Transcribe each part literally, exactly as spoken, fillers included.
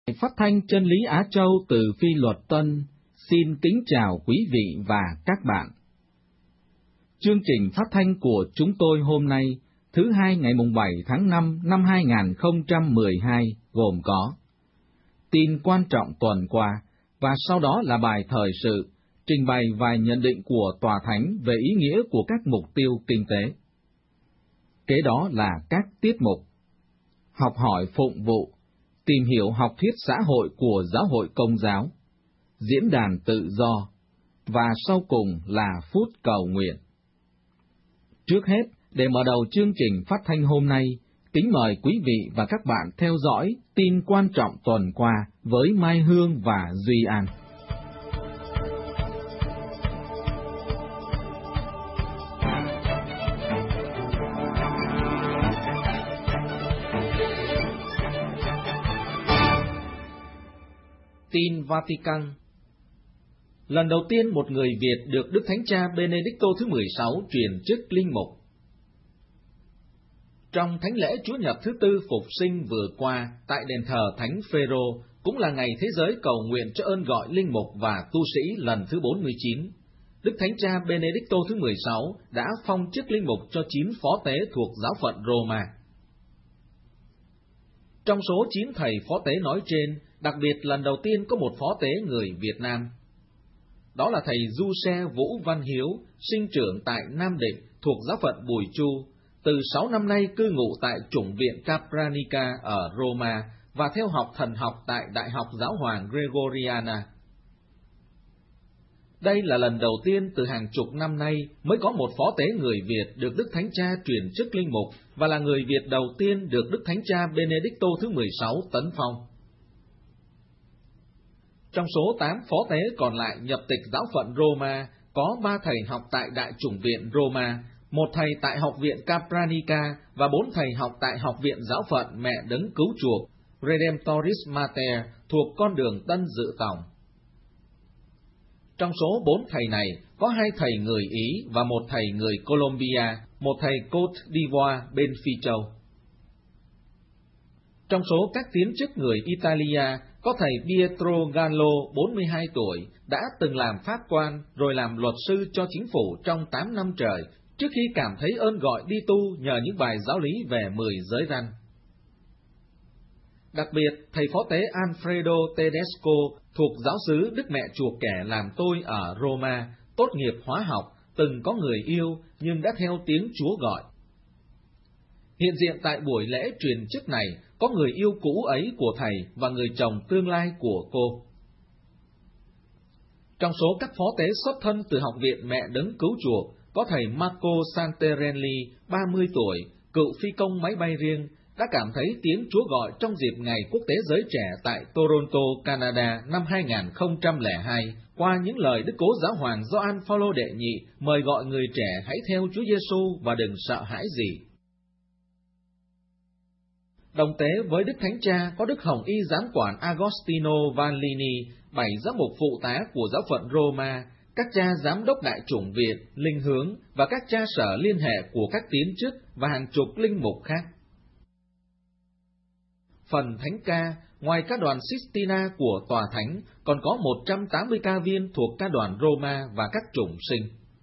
Phát thanh Chân lý Á Châu từ Phi Luật Tân xin kính chào quý vị và các bạn. Chương trình phát thanh của chúng tôi hôm nay, thứ hai ngày mùng bảy tháng năm năm hai nghìn không trăm mười hai, gồm có tin quan trọng tuần qua, và sau đó là bài thời sự, trình bày vài nhận định của Tòa Thánh về ý nghĩa của các mục tiêu kinh tế. Kế đó là các tiết mục học hỏi phụng vụ, tìm hiểu học thuyết xã hội của Giáo hội Công giáo, diễn đàn tự do, và sau cùng là phút cầu nguyện. Trước hết, để mở đầu chương trình phát thanh hôm nay, kính mời quý vị và các bạn theo dõi tin quan trọng tuần qua với Mai Hương và Duy An. Tin Vatican. Lần đầu tiên một người Việt được Đức Thánh Cha Benedicto thứ mười sáu truyền chức linh mục. Trong thánh lễ Chúa Nhật thứ tư Phục sinh vừa qua tại đền thờ Thánh Phêrô, cũng là ngày thế giới cầu nguyện cho ơn gọi linh mục và tu sĩ lần thứ bốn mươi chín, Đức Thánh Cha Benedicto thứ mười sáu đã phong chức linh mục cho chín phó tế thuộc giáo phận Roma. Trong số chín thầy phó tế nói trên, đặc biệt lần đầu tiên có một phó tế người Việt Nam. Đó là thầy Du Xe Vũ Văn Hiếu, sinh trưởng tại Nam Định thuộc giáo phận Bùi Chu, từ sáu năm nay cư ngụ tại chủng viện Capranica ở Roma và theo học thần học tại Đại học Giáo hoàng Gregoriana. Đây là lần đầu tiên từ hàng chục năm nay mới có một phó tế người Việt được Đức Thánh Cha truyền chức linh mục và là người Việt đầu tiên được Đức Thánh Cha Benedicto thứ mười sáu tấn phong. Trong số tám phó tế còn lại nhập tịch giáo phận Roma, có ba thầy học tại Đại chủng viện Roma, một thầy tại học viện Capranica và bốn thầy học tại học viện giáo phận Mẹ Đấng Cứu Chuộc, Redemptoris Mater, thuộc con đường Tân Dự Tòng. Trong số bốn thầy này, có hai thầy người Ý và một thầy người Colombia, một thầy Côte d'Ivoire bên Phi Châu. Trong số các tiến chức người Italia, có thầy Pietro Gallo, bốn mươi hai tuổi, đã từng làm pháp quan rồi làm luật sư cho chính phủ trong tám năm trời, trước khi cảm thấy ơn gọi đi tu nhờ những bài giáo lý về mười giới răn. Đặc biệt, thầy phó tế Alfredo Tedesco thuộc giáo xứ Đức Mẹ Chuộc Kẻ Làm Tôi ở Roma, tốt nghiệp hóa học, từng có người yêu nhưng đã theo tiếng Chúa gọi. Hiện diện tại buổi lễ truyền chức này có người yêu cũ ấy của thầy và người chồng tương lai của cô. Trong số các phó tế xuất thân từ học viện Mẹ Đấng Cứu Chuộc, có thầy Marco Santarelli, ba mươi tuổi, cựu phi công máy bay riêng, đã cảm thấy tiếng Chúa gọi trong dịp Ngày Quốc tế Giới Trẻ tại Toronto, Canada năm hai nghìn không trăm lẻ hai, qua những lời Đức Cố Giáo hoàng Gioan Phaolô đệ nhị mời gọi người trẻ hãy theo Chúa Giêsu và đừng sợ hãi gì. Đồng tế với Đức Thánh Cha có Đức Hồng Y Giám quản Agostino Vanlini, bảy giám mục phụ tá của giáo phận Roma, các cha giám đốc đại chủng viện, linh hướng và các cha sở liên hệ của các tiến chức và hàng chục linh mục khác. Phần thánh ca, ngoài ca đoàn Sistina của Tòa Thánh, còn có một trăm tám mươi ca viên thuộc ca đoàn Roma và các chủng sinh.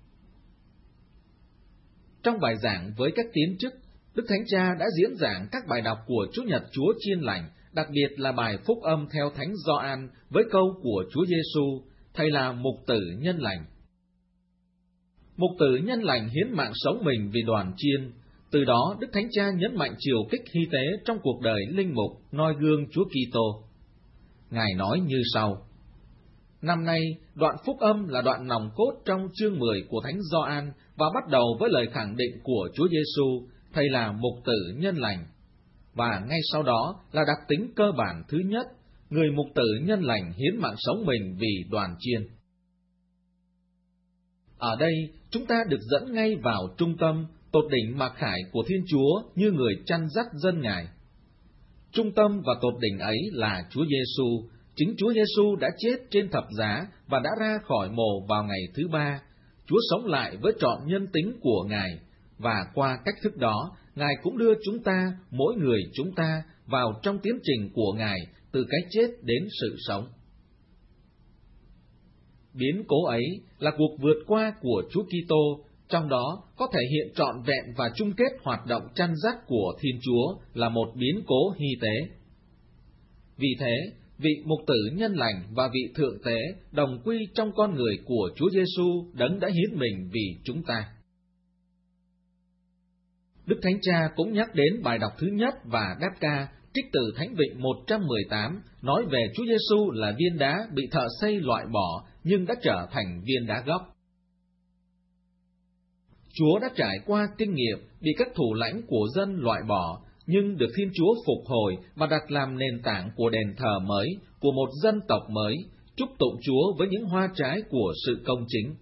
Trong bài giảng với các tiến chức, Đức Thánh Cha đã diễn giảng các bài đọc của Chúa Nhật Chúa Chiên Lành, đặc biệt là bài phúc âm theo Thánh Gioan với câu của Chúa Giêsu, Thầy là mục tử nhân lành. Mục tử nhân lành hiến mạng sống mình vì đoàn chiên. Từ đó, Đức Thánh Cha nhấn mạnh chiều kích hy tế trong cuộc đời linh mục noi gương Chúa Kitô. Ngài nói như sau: Năm nay, đoạn phúc âm là đoạn nòng cốt trong chương mười của Thánh Gioan và bắt đầu với lời khẳng định của Chúa Giêsu, Thầy là mục tử nhân lành. Và ngay sau đó là đặc tính cơ bản thứ nhất, người mục tử nhân lành hiến mạng sống mình vì đoàn chiên. Ở đây, chúng ta được dẫn ngay vào trung tâm, tột đỉnh mặc khải của Thiên Chúa như người chăn dắt dân Ngài. Trung tâm và tột đỉnh ấy là Chúa Giêsu. Chính Chúa Giêsu đã chết trên thập giá và đã ra khỏi mồ vào ngày thứ ba. Chúa sống lại với trọn nhân tính của Ngài, và qua cách thức đó, Ngài cũng đưa chúng ta, mỗi người chúng ta, vào trong tiến trình của Ngài, từ cái chết đến sự sống. Biến cố ấy là cuộc vượt qua của Chúa Kitô, trong đó có thể hiện trọn vẹn và chung kết hoạt động chăn dắt của Thiên Chúa là một biến cố hy tế. Vì thế, vị mục tử nhân lành và vị thượng tế đồng quy trong con người của Chúa Giêsu đấng đã hiến mình vì chúng ta. Đức Thánh Cha cũng nhắc đến bài đọc thứ nhất và đáp ca trích từ Thánh Vịnh một trăm mười tám, nói về Chúa Giêsu là viên đá bị thợ xây loại bỏ nhưng đã trở thành viên đá gốc. Chúa đã trải qua kinh nghiệm bị các thủ lãnh của dân loại bỏ, nhưng được Thiên Chúa phục hồi và đặt làm nền tảng của đền thờ mới, của một dân tộc mới, chúc tụng Chúa với những hoa trái của sự công chính.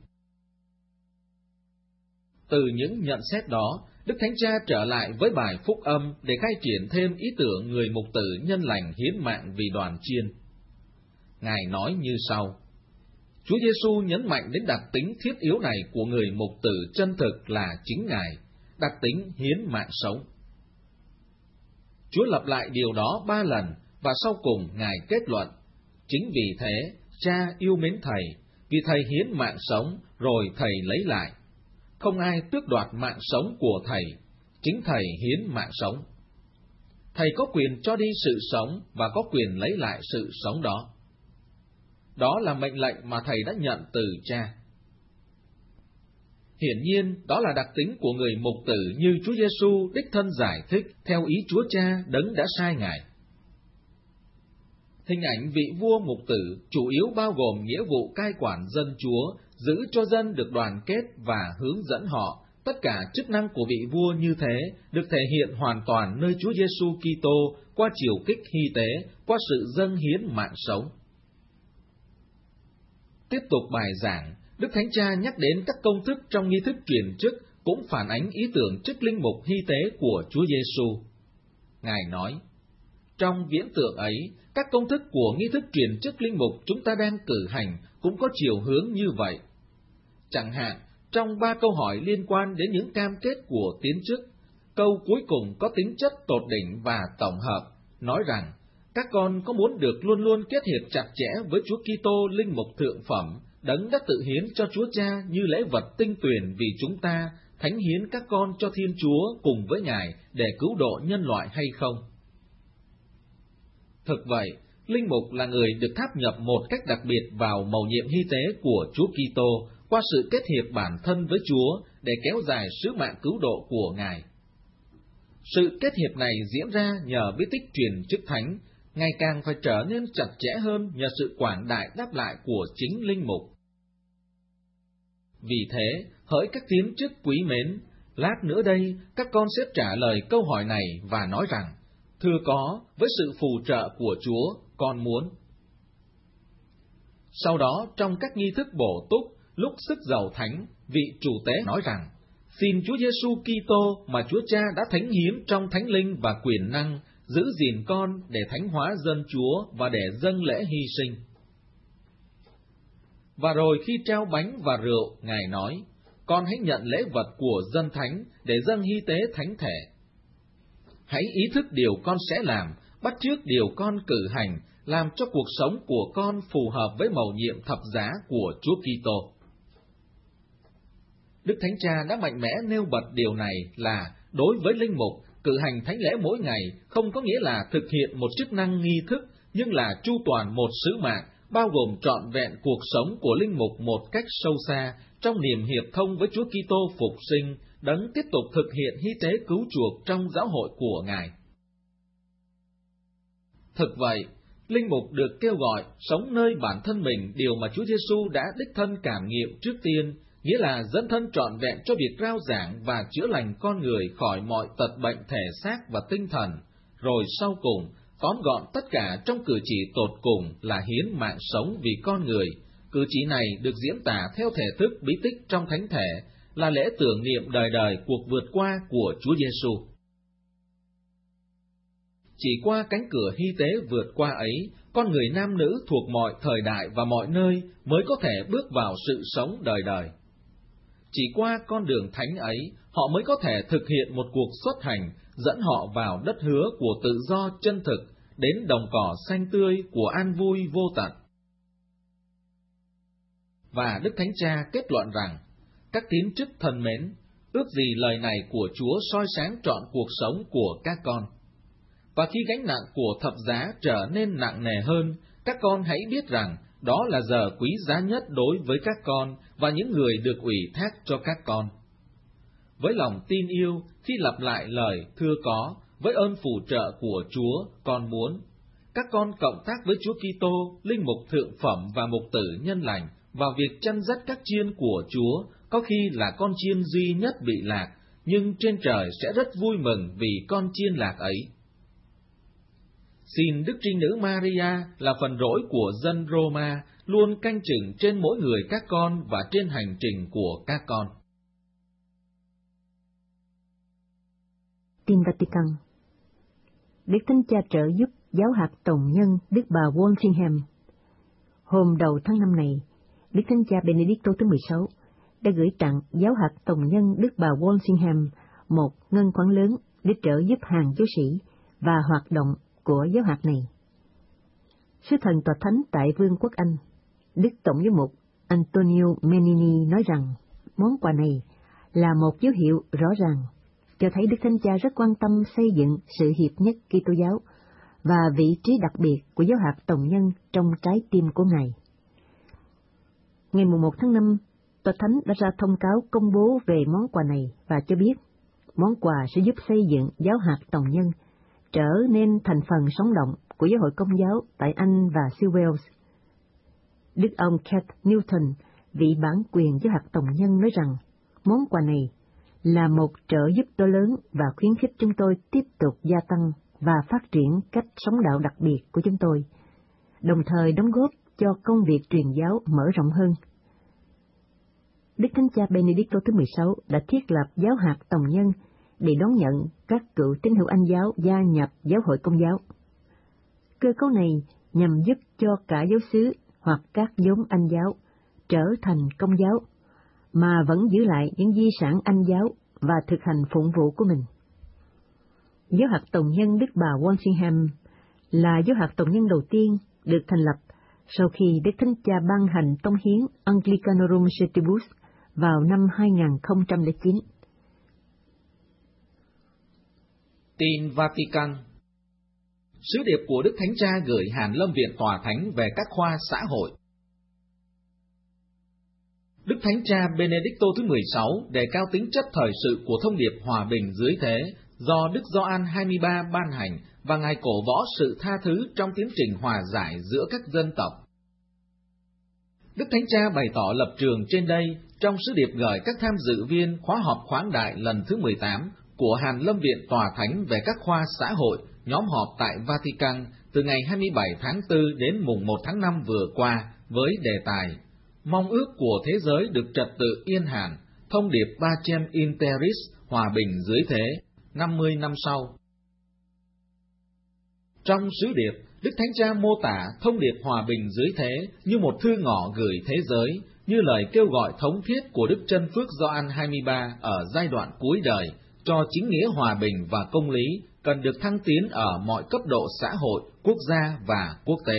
Từ những nhận xét đó, Đức Thánh Cha trở lại với bài phúc âm để khai triển thêm ý tưởng người mục tử nhân lành hiến mạng vì đoàn chiên. Ngài nói như sau: Chúa Giêsu nhấn mạnh đến đặc tính thiết yếu này của người mục tử chân thực là chính Ngài, đặc tính hiến mạng sống. Chúa lặp lại điều đó ba lần, và sau cùng Ngài kết luận: chính vì thế, Cha yêu mến Thầy, vì Thầy hiến mạng sống, rồi Thầy lấy lại. Không ai tước đoạt mạng sống của Thầy, chính Thầy hiến mạng sống. Thầy có quyền cho đi sự sống và có quyền lấy lại sự sống đó. Đó là mệnh lệnh mà Thầy đã nhận từ Cha. Hiển nhiên, đó là đặc tính của người mục tử như Chúa Giêsu đích thân giải thích theo ý Chúa Cha đấng đã sai Ngài. Hình ảnh vị vua mục tử chủ yếu bao gồm nghĩa vụ cai quản dân Chúa, giữ cho dân được đoàn kết và hướng dẫn họ. Tất cả chức năng của vị vua như thế được thể hiện hoàn toàn nơi Chúa Giêsu Kitô qua chiều kích hy tế, qua sự dâng hiến mạng sống. Tiếp tục bài giảng, Đức Thánh Cha nhắc đến các công thức trong nghi thức truyền chức cũng phản ánh ý tưởng chức linh mục hy tế của Chúa Giêsu. Ngài nói: trong viễn tượng ấy, các công thức của nghi thức truyền chức linh mục chúng ta đang cử hành cũng có chiều hướng như vậy. Chẳng hạn, trong ba câu hỏi liên quan đến những cam kết của tiến chức, câu cuối cùng có tính chất tột đỉnh và tổng hợp, nói rằng các con có muốn được luôn luôn kết hiệp chặt chẽ với Chúa Kitô linh mục thượng phẩm, đấng đã tự hiến cho Chúa Cha như lễ vật tinh tuyền vì chúng ta, thánh hiến các con cho Thiên Chúa cùng với Ngài để cứu độ nhân loại hay không? Thực vậy, linh mục là người được tháp nhập một cách đặc biệt vào mầu nhiệm hy tế của Chúa Kitô qua sự kết hiệp bản thân với Chúa để kéo dài sứ mạng cứu độ của Ngài. Sự kết hiệp này diễn ra nhờ bí tích truyền chức thánh, ngày càng phải trở nên chặt chẽ hơn nhờ sự quảng đại đáp lại của chính linh mục. Vì thế, hỡi các tiến chức quý mến, lát nữa đây các con sẽ trả lời câu hỏi này và nói rằng: thưa có, với sự phù trợ của Chúa, con muốn. Sau đó, trong các nghi thức bổ túc, lúc sức giàu thánh, vị chủ tế nói rằng: xin Chúa Giêsu Kitô mà Chúa Cha đã thánh hiến trong thánh linh và quyền năng, giữ gìn con để thánh hóa dân Chúa và để dâng lễ hy sinh. Và rồi khi trao bánh và rượu, Ngài nói: con hãy nhận lễ vật của dân thánh để dâng hy tế thánh thể. Hãy ý thức điều con sẽ làm, bắt chước điều con cử hành, làm cho cuộc sống của con phù hợp với mầu nhiệm thập giá của Chúa Kitô. Đức Thánh Cha đã mạnh mẽ nêu bật điều này là đối với linh mục, cử hành thánh lễ mỗi ngày không có nghĩa là thực hiện một chức năng nghi thức, nhưng là chu toàn một sứ mạng, bao gồm trọn vẹn cuộc sống của linh mục một cách sâu xa, trong niềm hiệp thông với Chúa Kitô phục sinh, đấng tiếp tục thực hiện hy tế cứu chuộc trong giáo hội của Ngài. Thực vậy, linh mục được kêu gọi sống nơi bản thân mình điều mà Chúa Giêsu đã đích thân cảm nghiệm trước tiên, nghĩa là dấn thân trọn vẹn cho việc rao giảng và chữa lành con người khỏi mọi tật bệnh thể xác và tinh thần, rồi sau cùng, tóm gọn tất cả trong cử chỉ tột cùng là hiến mạng sống vì con người. Cử chỉ này được diễn tả theo thể thức bí tích trong thánh thể, là lễ tưởng niệm đời đời cuộc vượt qua của Chúa Giêsu. Chỉ qua cánh cửa hy tế vượt qua ấy, con người nam nữ thuộc mọi thời đại và mọi nơi mới có thể bước vào sự sống đời đời. Chỉ qua con đường thánh ấy, họ mới có thể thực hiện một cuộc xuất hành, dẫn họ vào đất hứa của tự do chân thực, đến đồng cỏ xanh tươi của an vui vô tận. Và Đức Thánh Cha kết luận rằng, các tín chức thân mến, ước gì lời này của Chúa soi sáng trọn cuộc sống của các con. Và khi gánh nặng của thập giá trở nên nặng nề hơn, các con hãy biết rằng đó là giờ quý giá nhất đối với các con và những người được ủy thác cho các con. Với lòng tin yêu, khi lặp lại lời thưa có, với ơn phù trợ của Chúa, con muốn các con cộng tác với Chúa Kitô, linh mục thượng phẩm và mục tử nhân lành, vào việc chăn dắt các chiên của Chúa, có khi là con chiên duy nhất bị lạc, nhưng trên trời sẽ rất vui mừng vì con chiên lạc ấy. Xin Đức Trinh Nữ Maria là phần rỗi của dân Roma luôn canh chừng trên mỗi người các con và trên hành trình của các con. Tin Vatican. Đức Thánh Cha trợ giúp giáo hạt Tòng nhân Đức bà Walsingham. Hôm đầu tháng năm này, Đức Thánh Cha Benedicto thứ mười sáu đã gửi tặng giáo hạt Tòng nhân Đức bà Walsingham một ngân khoản lớn để trợ giúp hàng giáo sĩ và hoạt động của giáo hạt này. Sứ thần tòa thánh tại Vương quốc Anh, Đức Tổng giám mục Antonio Menini nói rằng món quà này là một dấu hiệu rõ ràng cho thấy Đức Thánh Cha rất quan tâm xây dựng sự hiệp nhất Kitô giáo và vị trí đặc biệt của giáo hạt Tòng nhân trong trái tim của Ngài. Ngày mùng một tháng năm, Tòa Thánh đã ra thông cáo công bố về món quà này và cho biết món quà sẽ giúp xây dựng giáo hạt Tòng nhân trở nên thành phần sống động của giáo hội Công giáo tại Anh và xứ Wales. Đức ông Keith Newton, vị bản quyền giáo hạt Tòng nhân, nói rằng món quà này là một trợ giúp to lớn và khuyến khích chúng tôi tiếp tục gia tăng và phát triển cách sống đạo đặc biệt của chúng tôi, đồng thời đóng góp cho công việc truyền giáo mở rộng hơn. Đức Thánh Cha Benedicto thứ mười sáu đã thiết lập giáo hạt Tòng nhân để đón nhận các cựu tín hữu Anh giáo gia nhập giáo hội Công giáo. Cơ cấu này nhằm giúp cho cả giáo xứ hoặc các nhóm Anh giáo trở thành Công giáo, mà vẫn giữ lại những di sản Anh giáo và thực hành phụng vụ của mình. Giáo hạt Tòng nhân Đức bà Walsingham là giáo hạt Tòng nhân đầu tiên được thành lập sau khi Đức Thánh Cha ban hành tông hiến Anglicanorum Setibus vào năm hai nghìn không trăm lẻ chín. Tin Vatican. Sứ điệp của Đức Thánh Cha gửi Hàn Lâm Viện Tòa Thánh về các khoa xã hội. Đức Thánh Cha Benedicto thứ mười sáu đề cao tính chất thời sự của thông điệp hòa bình dưới thế do Đức Gioan hai mươi ba ban hành, và Ngài cổ võ sự tha thứ trong tiến trình hòa giải giữa các dân tộc. Đức Thánh Cha bày tỏ lập trường trên đây trong sứ điệp gửi các tham dự viên khóa họp khoáng đại lần thứ mười tám của Hàn Lâm Viện Tòa Thánh về các khoa xã hội, nhóm họp tại Vatican từ ngày hai mươi bảy tháng tư đến mùng một tháng năm vừa qua, với đề tài Mong ước của thế giới được trật tự yên hàn, thông điệp Pacem in Terris, hòa bình dưới thế, năm mươi năm sau. Trong sứ điệp, Đức Thánh Cha mô tả thông điệp hòa bình dưới thế như một thư ngỏ gửi thế giới, như lời kêu gọi thống thiết của Đức Chân Phước Gioan hai mươi ba ở giai đoạn cuối đời, cho chính nghĩa hòa bình và công lý cần được thăng tiến ở mọi cấp độ xã hội, quốc gia và quốc tế.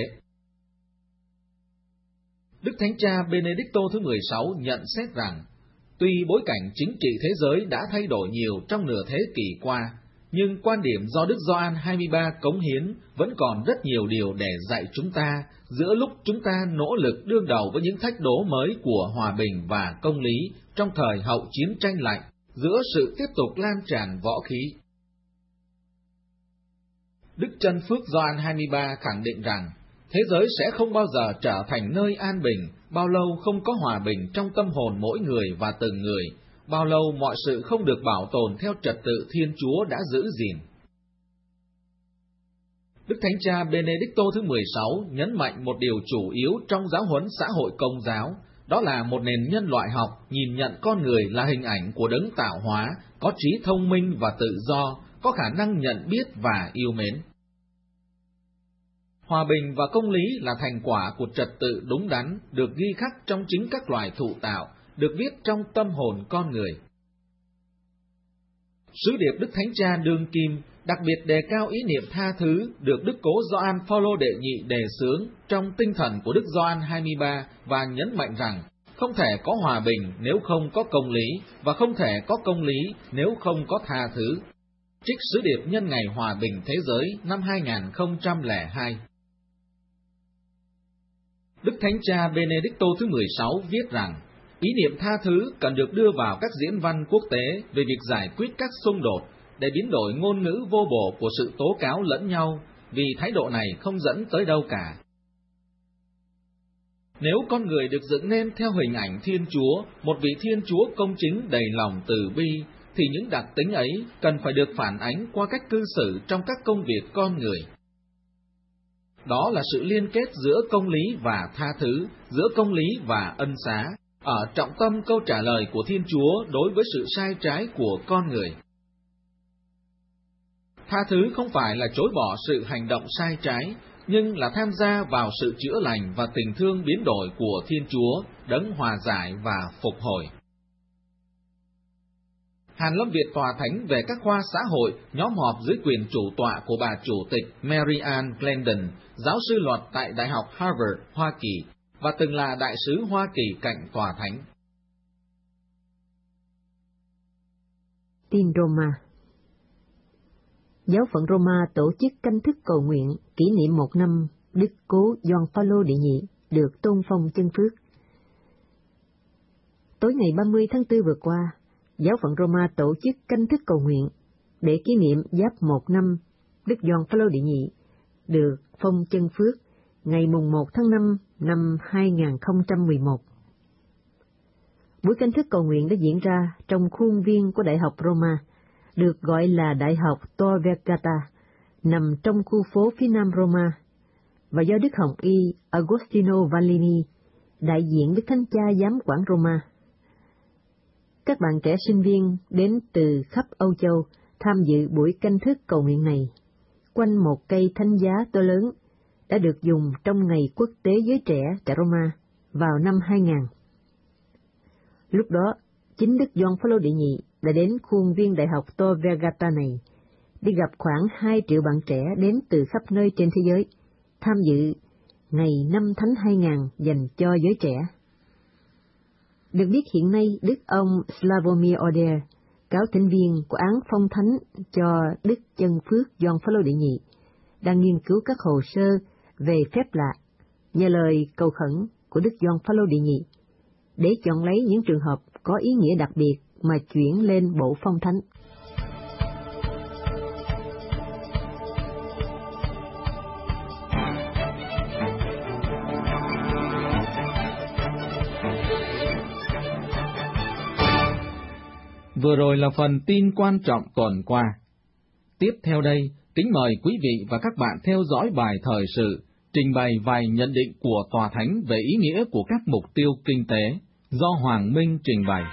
Đức Thánh Cha Benedicto thứ mười sáu nhận xét rằng, tuy bối cảnh chính trị thế giới đã thay đổi nhiều trong nửa thế kỷ qua, nhưng quan điểm do Đức Gioan hai mươi ba cống hiến vẫn còn rất nhiều điều để dạy chúng ta giữa lúc chúng ta nỗ lực đương đầu với những thách đố mới của hòa bình và công lý trong thời hậu chiến tranh lạnh, giữa sự tiếp tục lan tràn võ khí. Đức Chân Phước Gioan hai mươi ba khẳng định rằng, thế giới sẽ không bao giờ trở thành nơi an bình, bao lâu không có hòa bình trong tâm hồn mỗi người và từng người, bao lâu mọi sự không được bảo tồn theo trật tự Thiên Chúa đã giữ gìn. Đức Thánh Cha Benedicto thứ mười sáu nhấn mạnh một điều chủ yếu trong giáo huấn xã hội Công giáo, đó là một nền nhân loại học nhìn nhận con người là hình ảnh của đấng tạo hóa, có trí thông minh và tự do, có khả năng nhận biết và yêu mến. Hòa bình và công lý là thành quả của trật tự đúng đắn, được ghi khắc trong chính các loài thụ tạo, được viết trong tâm hồn con người. Sứ điệp Đức Thánh Cha đương kim đặc biệt đề cao ý niệm tha thứ được Đức Cố Gioan Phaolô đệ nhị đề xướng trong tinh thần của Đức Gioan hai mươi ba và nhấn mạnh rằng không thể có hòa bình nếu không có công lý, và không thể có công lý nếu không có tha thứ. Trích sứ điệp nhân ngày hòa bình thế giới năm hai không không hai. Đức Thánh Cha Benedicto thứ mười sáu viết rằng, ý niệm tha thứ cần được đưa vào các diễn văn quốc tế về việc giải quyết các xung đột, để biến đổi ngôn ngữ vô bổ của sự tố cáo lẫn nhau, vì thái độ này không dẫn tới đâu cả. Nếu con người được dựng nên theo hình ảnh Thiên Chúa, một vị Thiên Chúa công chính đầy lòng từ bi, thì những đặc tính ấy cần phải được phản ánh qua cách cư xử trong các công việc con người. Đó là sự liên kết giữa công lý và tha thứ, giữa công lý và ân xá, ở trọng tâm câu trả lời của Thiên Chúa đối với sự sai trái của con người. Tha thứ không phải là chối bỏ sự hành động sai trái, nhưng là tham gia vào sự chữa lành và tình thương biến đổi của Thiên Chúa, đấng hòa giải và phục hồi. Hàn Lâm Việt tòa thánh về các khoa xã hội nhóm họp dưới quyền chủ tọa của bà chủ tịch Mary Ann Glendon, giáo sư luật tại Đại học Harvard, Hoa Kỳ, và từng là đại sứ Hoa Kỳ cạnh tòa thánh. Tin Roma. Giáo phận Roma tổ chức canh thức cầu nguyện kỷ niệm một năm Đức Cố Gioan Phaolô đệ nhị được tôn phong chân phước. Tối ngày ba mươi tháng tư vừa qua, giáo phận Roma tổ chức canh thức cầu nguyện để kỷ niệm giáp một năm Đức Gioan Phaolô đệ nhị được phong chân phước ngày mùng một tháng năm năm hai không một một. Buổi canh thức cầu nguyện đã diễn ra trong khuôn viên của Đại học Roma, được gọi là Đại học Tor Vergata, nằm trong khu phố phía nam Roma, và do Đức Hồng Y Agostino Vallini, đại diện Đức Thánh Cha giám quản Roma. Các bạn trẻ sinh viên đến từ khắp Âu Châu tham dự buổi canh thức cầu nguyện này, quanh một cây thánh giá to lớn đã được dùng trong Ngày Quốc tế Giới Trẻ tại Roma vào năm hai nghìn. Lúc đó, chính Đức Gioan Phaolô đệ nhị đã đến khuôn viên Đại học Tor Vergata này để gặp khoảng hai triệu bạn trẻ đến từ khắp nơi trên thế giới, tham dự Ngày Năm Thánh hai nghìn dành cho giới trẻ. Được biết hiện nay Đức ông Slavomir Oder, cáo thỉnh viên của án phong thánh cho Đức Chân Phước Gioan Phaolô đệ nhị, đang nghiên cứu các hồ sơ về phép lạ, nhờ lời cầu khẩn của Đức Gioan Phaolô đệ nhị, để chọn lấy những trường hợp có ý nghĩa đặc biệt mà chuyển lên bộ phong thánh. Vừa rồi là phần tin quan trọng tuần qua. Tiếp theo đây, kính mời quý vị và các bạn theo dõi bài thời sự, trình bày vài nhận định của Tòa Thánh về ý nghĩa của các mục tiêu kinh tế, do Hoàng Minh trình bày.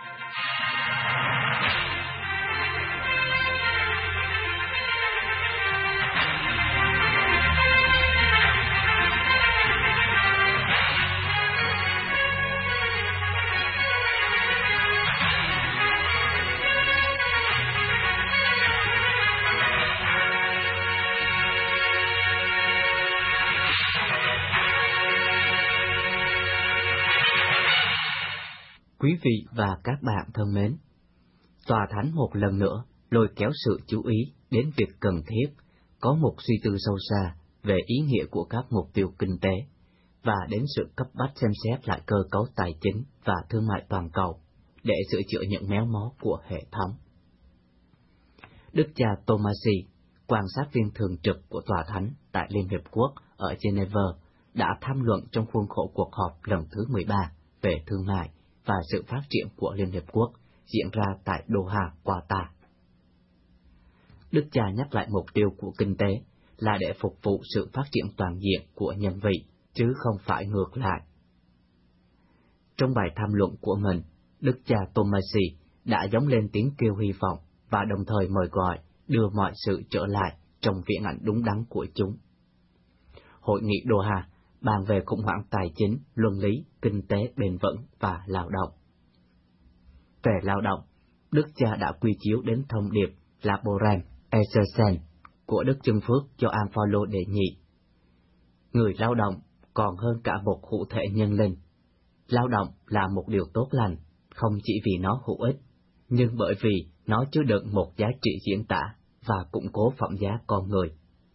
Quý vị và các bạn thân mến, Tòa Thánh một lần nữa lôi kéo sự chú ý đến việc cần thiết có một suy tư sâu xa về ý nghĩa của các mục tiêu kinh tế và đến sự cấp bách xem xét lại cơ cấu tài chính và thương mại toàn cầu để sửa chữa những méo mó của hệ thống. Đức cha Tomasi, quan sát viên thường trực của Tòa Thánh tại Liên Hiệp Quốc ở Geneva, đã tham luận trong khuôn khổ cuộc họp lần thứ mười ba về thương mại và sự phát triển của Liên Hiệp Quốc diễn ra tại Doha, Qatar. Đức cha nhắc lại mục tiêu của kinh tế là để phục vụ sự phát triển toàn diện của nhân vị, chứ không phải ngược lại. Trong bài tham luận của mình, Đức cha Tomasi đã gióng lên tiếng kêu hy vọng và đồng thời mời gọi đưa mọi sự trở lại trong viễn ảnh đúng đắn của chúng. Hội nghị Doha bàn về khủng hoảng tài chính, luân lý, kinh tế bền vững và lao động. Về lao động, Đức cha đã quy chiếu đến thông điệp Laborem Exercen của Đức Chân Phước cho An Phaolô đệ nhị. Người lao động còn hơn cả một hữu thể nhân linh. Lao động là một điều tốt lành, không chỉ vì nó hữu ích, nhưng bởi vì nó chứa đựng một giá trị diễn tả và củng cố phẩm giá con người.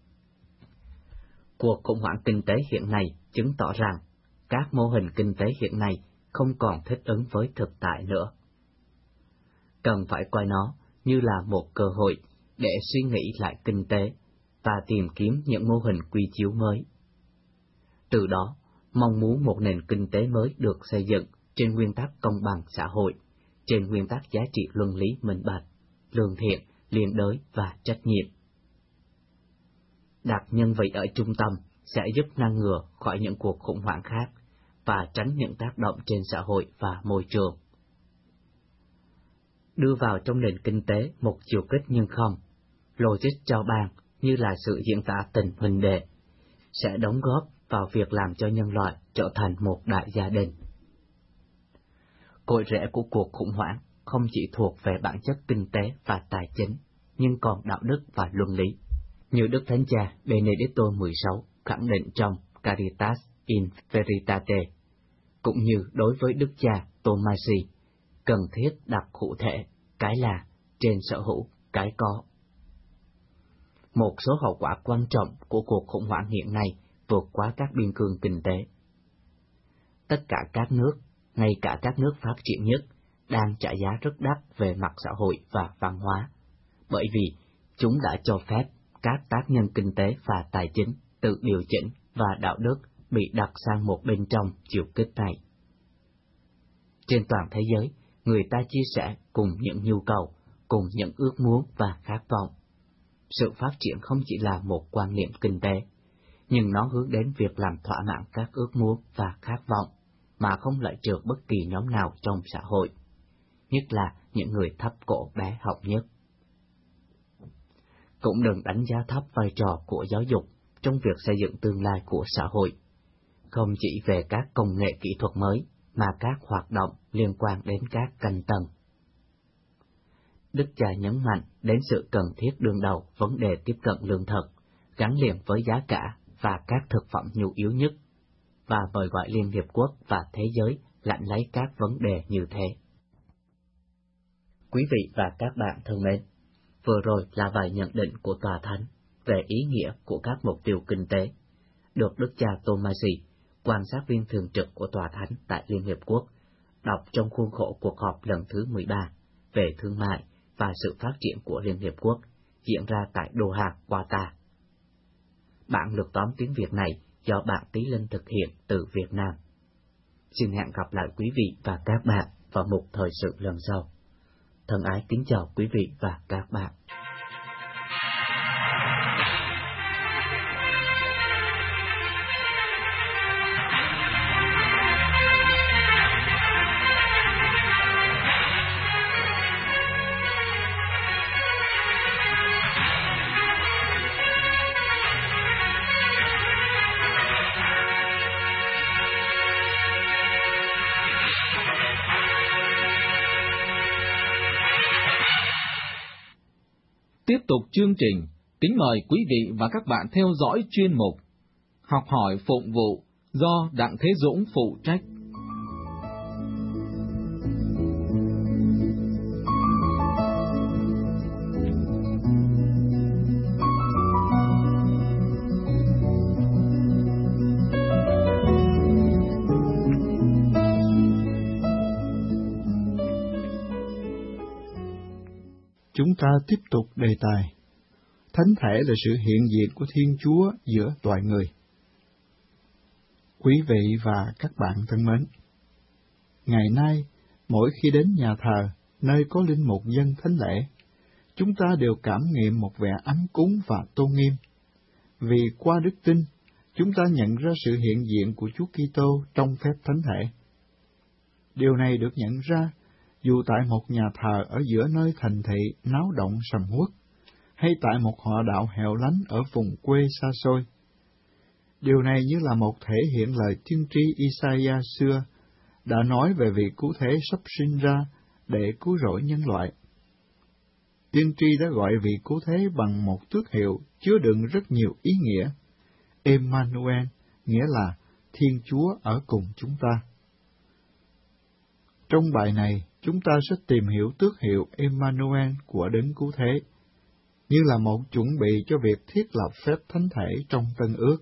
Cuộc khủng hoảng kinh tế hiện nay chứng tỏ rằng các mô hình kinh tế hiện nay không còn thích ứng với thực tại nữa. Cần phải coi nó như là một cơ hội để suy nghĩ lại kinh tế và tìm kiếm những mô hình quy chiếu mới. Từ đó, mong muốn một nền kinh tế mới được xây dựng trên nguyên tắc công bằng xã hội, trên nguyên tắc giá trị luân lý minh bạch, lương thiện, liên đới và trách nhiệm. Đặt nhân vị ở trung tâm sẽ giúp ngăn ngừa khỏi những cuộc khủng hoảng khác và tránh những tác động trên xã hội và môi trường. Đưa vào trong nền kinh tế một chiều kích nhưng không, logic trao ban như là sự diễn tả tình huynh đệ, sẽ đóng góp vào việc làm cho nhân loại trở thành một đại gia đình. Cội rễ của cuộc khủng hoảng không chỉ thuộc về bản chất kinh tế và tài chính, nhưng còn đạo đức và luân lý, như Đức Thánh Cha Benedicto mười sáu khẳng định trong Caritas in Veritate, cũng như đối với Đức Cha Tomasi, cần thiết đặt cụ thể cái là trên sở hữu cái có. Một số hậu quả quan trọng của cuộc khủng hoảng hiện nay vượt quá các biên cương kinh tế. Tất cả các nước, ngay cả các nước phát triển nhất, đang trả giá rất đắt về mặt xã hội và văn hóa, bởi vì chúng đã cho phép các tác nhân kinh tế và tài chính tự điều chỉnh và đạo đức bị đặt sang một bên trong chiều kích này. Trên toàn thế giới, người ta chia sẻ cùng những nhu cầu, cùng những ước muốn và khát vọng. Sự phát triển không chỉ là một quan niệm kinh tế, nhưng nó hướng đến việc làm thỏa mãn các ước muốn và khát vọng, mà không loại trừ bất kỳ nhóm nào trong xã hội, nhất là những người thấp cổ bé họng nhất. Cũng đừng đánh giá thấp vai trò của giáo dục trong việc xây dựng tương lai của xã hội, không chỉ về các công nghệ kỹ thuật mới, mà các hoạt động liên quan đến các canh tầng. Đức Cha nhấn mạnh đến sự cần thiết đương đầu vấn đề tiếp cận lương thực, gắn liền với giá cả và các thực phẩm nhu yếu nhất, và mời gọi Liên Hiệp Quốc và thế giới lãnh lấy các vấn đề như thế. Quý vị và các bạn thân mến, vừa rồi là vài nhận định của Tòa Thánh về ý nghĩa của các mục tiêu kinh tế, được Đức Cha Tomasi, quan sát viên thường trực của Tòa Thánh tại Liên Hiệp Quốc, đọc trong khuôn khổ cuộc họp lần thứ mười ba về thương mại và sự phát triển của Liên Hiệp Quốc diễn ra tại Doha, Qatar. Bản lược tóm tiếng Việt này do bạn Tí Linh thực hiện từ Việt Nam. Xin hẹn gặp lại quý vị và các bạn vào mục thời sự lần sau. Thân ái kính chào quý vị và các bạn. Tiếp tục chương trình, kính mời quý vị và các bạn theo dõi chuyên mục Học hỏi phụng vụ do Đặng Thế Dũng phụ trách. Chúng ta tiếp tục đề tài, thánh thể là sự hiện diện của Thiên Chúa giữa loài người. Quý vị và các bạn thân mến, ngày nay, mỗi khi đến nhà thờ, nơi có linh mục dân thánh lễ, chúng ta đều cảm nghiệm một vẻ ấm cúng và tôn nghiêm. Vì qua đức tin, chúng ta nhận ra sự hiện diện của Chúa Kitô trong phép thánh thể. Điều này được nhận ra dù tại một nhà thờ ở giữa nơi thành thị náo động sầm uất, hay tại một họ đạo hẻo lánh ở vùng quê xa xôi. Điều này như là một thể hiện lời tiên tri Isaiah xưa đã nói về vị cứu thế sắp sinh ra để cứu rỗi nhân loại. tiên tri đã gọi vị cứu thế bằng một tước hiệu chứa đựng rất nhiều ý nghĩa. Emmanuel nghĩa là Thiên Chúa ở cùng chúng ta. Trong bài này, chúng ta sẽ tìm hiểu tước hiệu Emmanuel của Đấng Cứu Thế, như là một chuẩn bị cho việc thiết lập phép thánh thể trong Tân Ước.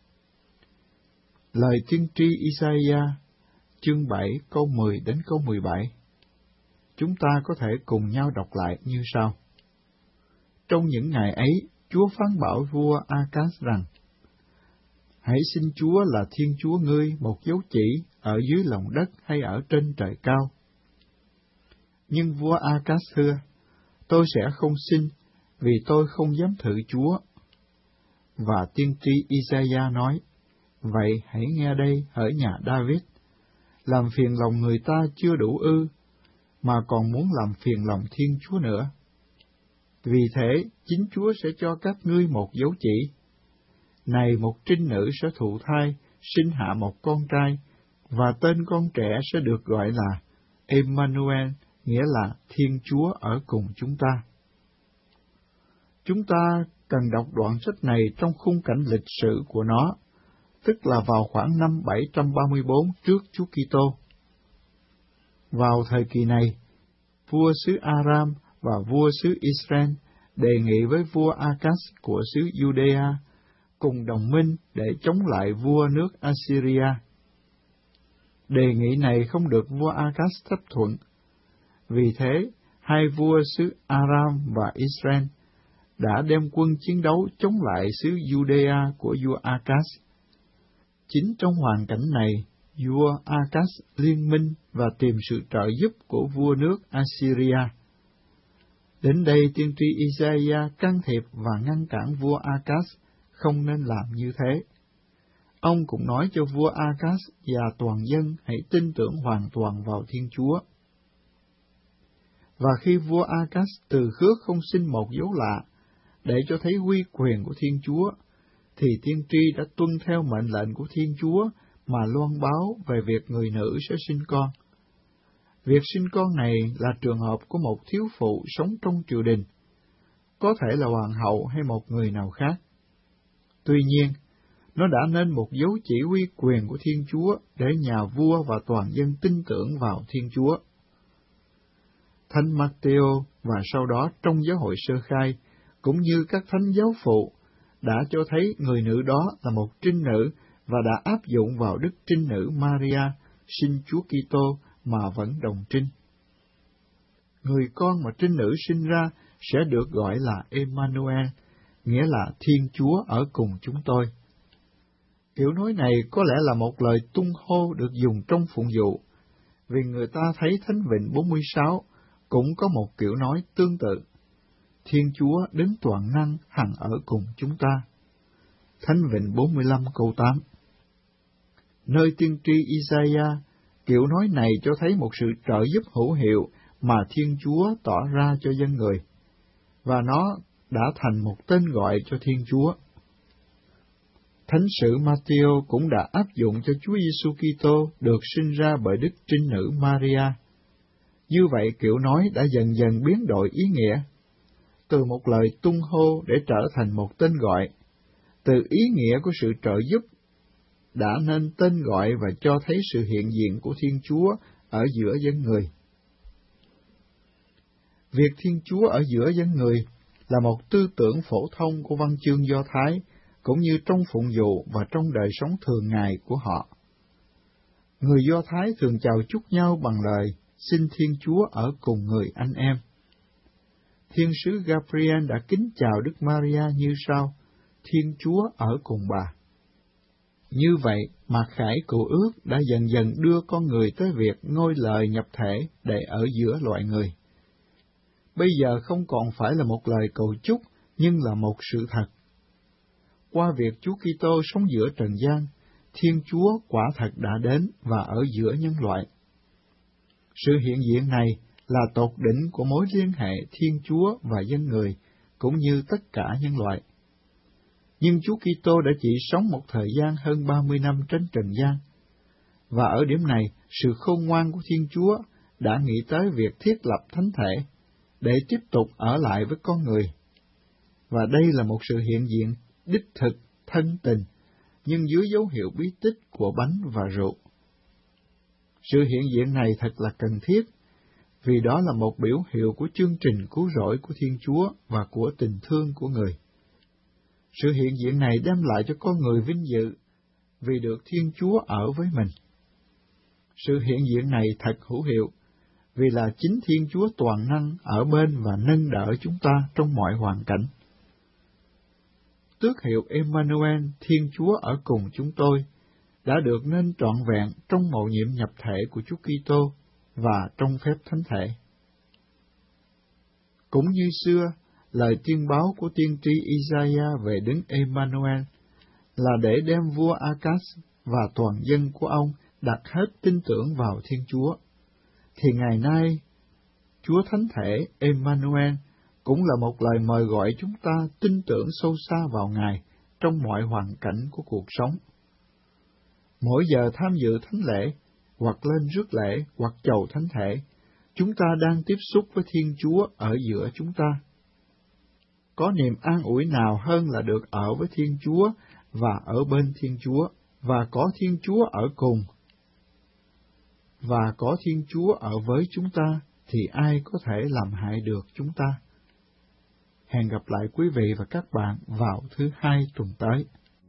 Lời tiên tri Isaiah, chương bảy, câu mười đến câu mười bảy. Chúng ta có thể cùng nhau đọc lại như sau. Trong những ngày ấy, Chúa phán bảo vua Acaz rằng, hãy xin Chúa là Thiên Chúa ngươi một dấu chỉ ở dưới lòng đất hay ở trên trời cao. Nhưng vua Acaz thưa, tôi sẽ không xin, vì tôi không dám thử Chúa. Và tiên tri Isaiah nói, vậy hãy nghe đây hỡi nhà David, làm phiền lòng người ta chưa đủ ư, mà còn muốn làm phiền lòng Thiên Chúa nữa. Vì thế, chính Chúa sẽ cho các ngươi một dấu chỉ. Này một trinh nữ sẽ thụ thai, sinh hạ một con trai, và tên con trẻ sẽ được gọi là Emmanuel, nghĩa là Thiên Chúa ở cùng chúng ta. Chúng ta cần đọc đoạn sách này trong khung cảnh lịch sử của nó, tức là vào khoảng năm bảy trăm ba mươi bốn trước Chúa Kitô. Vào thời kỳ này, vua xứ Aram và vua xứ Israel đề nghị với vua Acaz của xứ Judea cùng đồng minh để chống lại vua nước Assyria. Đề nghị này không được vua Acaz chấp thuận. Vì thế, hai vua xứ Aram và Israel đã đem quân chiến đấu chống lại xứ Judea của vua Acaz. Chính trong hoàn cảnh này, vua Acaz liên minh và tìm sự trợ giúp của vua nước Assyria. Đến đây tiên tri Isaiah can thiệp và ngăn cản vua Acaz không nên làm như thế. Ông cũng nói cho vua Acaz và toàn dân hãy tin tưởng hoàn toàn vào Thiên Chúa. Và khi vua Acaz từ khước không xin một dấu lạ để cho thấy uy quyền của Thiên Chúa, thì tiên tri đã tuân theo mệnh lệnh của Thiên Chúa mà loan báo về việc người nữ sẽ sinh con. Việc sinh con này là trường hợp của một thiếu phụ sống trong triều đình, có thể là hoàng hậu hay một người nào khác. Tuy nhiên, nó đã nên một dấu chỉ uy quyền của Thiên Chúa để nhà vua và toàn dân tin tưởng vào Thiên Chúa. Thánh Matthew và sau đó trong giáo hội sơ khai, cũng như các thánh giáo phụ, đã cho thấy người nữ đó là một trinh nữ và đã áp dụng vào đức trinh nữ Maria, sinh Chúa Kitô mà vẫn đồng trinh. Người con mà trinh nữ sinh ra sẽ được gọi là Emmanuel, nghĩa là Thiên Chúa ở cùng chúng tôi. Kiểu nói này có lẽ là một lời tung hô được dùng trong phụng vụ, vì người ta thấy Thánh Vịnh bốn mươi sáu cũng có một kiểu nói tương tự. Thiên Chúa đến toàn năng hằng ở cùng chúng ta. Thánh Vịnh bốn mươi lăm câu tám. Nơi tiên tri Isaiah, kiểu nói này cho thấy một sự trợ giúp hữu hiệu mà Thiên Chúa tỏ ra cho dân người, và nó đã thành một tên gọi cho Thiên Chúa. Thánh sử Matthew cũng đã áp dụng cho Chúa Giêsu Kitô được sinh ra bởi đức trinh nữ Maria. Như vậy kiểu nói đã dần dần biến đổi ý nghĩa, từ một lời tung hô để trở thành một tên gọi, từ ý nghĩa của sự trợ giúp đã nên tên gọi và cho thấy sự hiện diện của Thiên Chúa ở giữa dân người. Việc Thiên Chúa ở giữa dân người là một tư tưởng phổ thông của văn chương Do Thái, cũng như trong phụng vụ và trong đời sống thường ngày của họ. Người Do Thái thường chào chúc nhau bằng lời xin Thiên Chúa ở cùng người anh em. Thiên sứ Gabriel đã kính chào Đức Maria như sau: Thiên Chúa ở cùng bà. Như vậy, mặc khải cựu ước đã dần dần đưa con người tới việc ngôi lời nhập thể để ở giữa loài người. Bây giờ không còn phải là một lời cầu chúc, nhưng là một sự thật. Qua việc Chúa Kitô sống giữa trần gian, Thiên Chúa quả thật đã đến và ở giữa nhân loại. Sự hiện diện này là tột đỉnh của mối liên hệ Thiên Chúa và dân người, cũng như tất cả nhân loại. Nhưng Chúa Kitô đã chỉ sống một thời gian hơn ba mươi năm trên trần gian, và ở điểm này, sự khôn ngoan của Thiên Chúa đã nghĩ tới việc thiết lập thánh thể, để tiếp tục ở lại với con người. Và đây là một sự hiện diện đích thực, thân tình, nhưng dưới dấu hiệu bí tích của bánh và rượu. Sự hiện diện này thật là cần thiết, vì đó là một biểu hiệu của chương trình cứu rỗi của Thiên Chúa và của tình thương của người. Sự hiện diện này đem lại cho con người vinh dự, vì được Thiên Chúa ở với mình. Sự hiện diện này thật hữu hiệu, vì là chính Thiên Chúa toàn năng ở bên và nâng đỡ chúng ta trong mọi hoàn cảnh. Tước hiệu Emmanuel, Thiên Chúa ở cùng chúng tôi, đã được nên trọn vẹn trong mầu nhiệm nhập thể của Chúa Kitô và trong phép thánh thể. Cũng như xưa, lời tiên báo của tiên tri Isaiah về Đấng Emmanuel là để đem vua Acaz và toàn dân của ông đặt hết tin tưởng vào Thiên Chúa, thì ngày nay, Chúa Thánh Thể Emmanuel cũng là một lời mời gọi chúng ta tin tưởng sâu xa vào Ngài trong mọi hoàn cảnh của cuộc sống. Mỗi giờ tham dự thánh lễ, hoặc lên rước lễ, hoặc chầu thánh thể, chúng ta đang tiếp xúc với Thiên Chúa ở giữa chúng ta. Có niềm an ủi nào hơn là được ở với Thiên Chúa và ở bên Thiên Chúa, và có Thiên Chúa ở cùng, và có Thiên Chúa ở với chúng ta, thì ai có thể làm hại được chúng ta? Hẹn gặp lại quý vị và các bạn vào thứ hai tuần tới.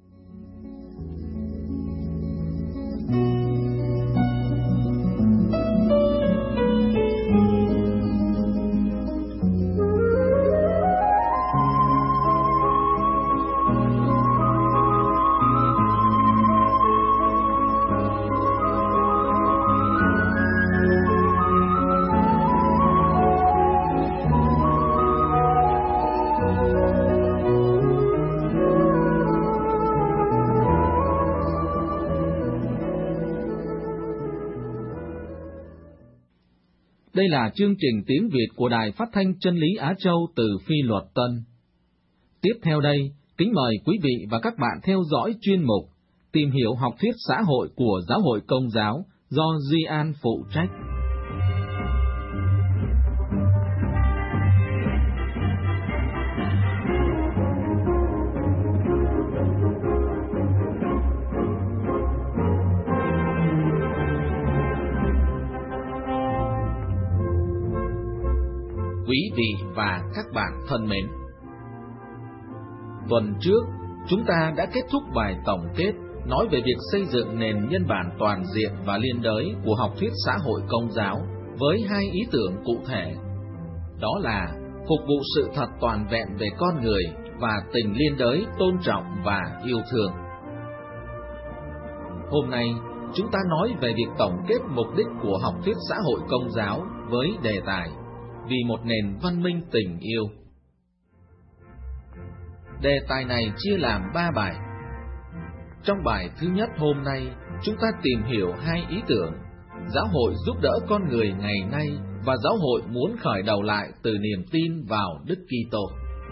Đây là chương trình tiếng Việt của Đài Phát thanh Chân lý Á Châu từ Phi Luật Tân. Tiếp theo đây, kính mời quý vị và các bạn theo dõi chuyên mục Tìm hiểu học thuyết xã hội của Giáo hội Công giáo do Duy An phụ trách. Quý vị và các bạn thân mến, tuần trước chúng ta đã kết thúc bài tổng kết nói về việc xây dựng nền nhân bản toàn diện và liên đới của học thuyết xã hội Công giáo với hai ý tưởng cụ thể, đó là phục vụ sự thật toàn vẹn về con người và tình liên đới tôn trọng và yêu thương. Hôm nay chúng ta nói về việc tổng kết mục đích của học thuyết xã hội Công giáo với đề tài Vì một nền văn minh tình yêu. Đề tài này chia làm ba bài. Trong bài thứ nhất hôm nay, chúng ta tìm hiểu hai ý tưởng: giáo hội giúp đỡ con người ngày nay và giáo hội muốn khởi đầu lại từ niềm tin vào Đức Kitô.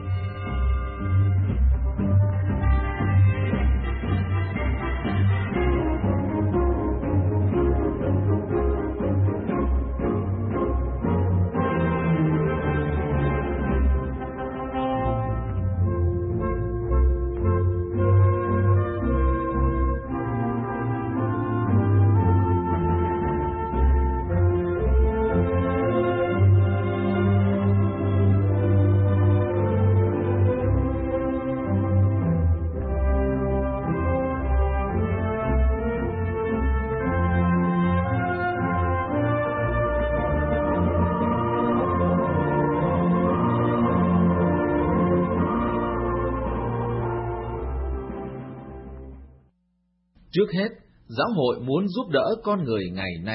Trước hết, giáo hội muốn giúp đỡ con người ngày nay.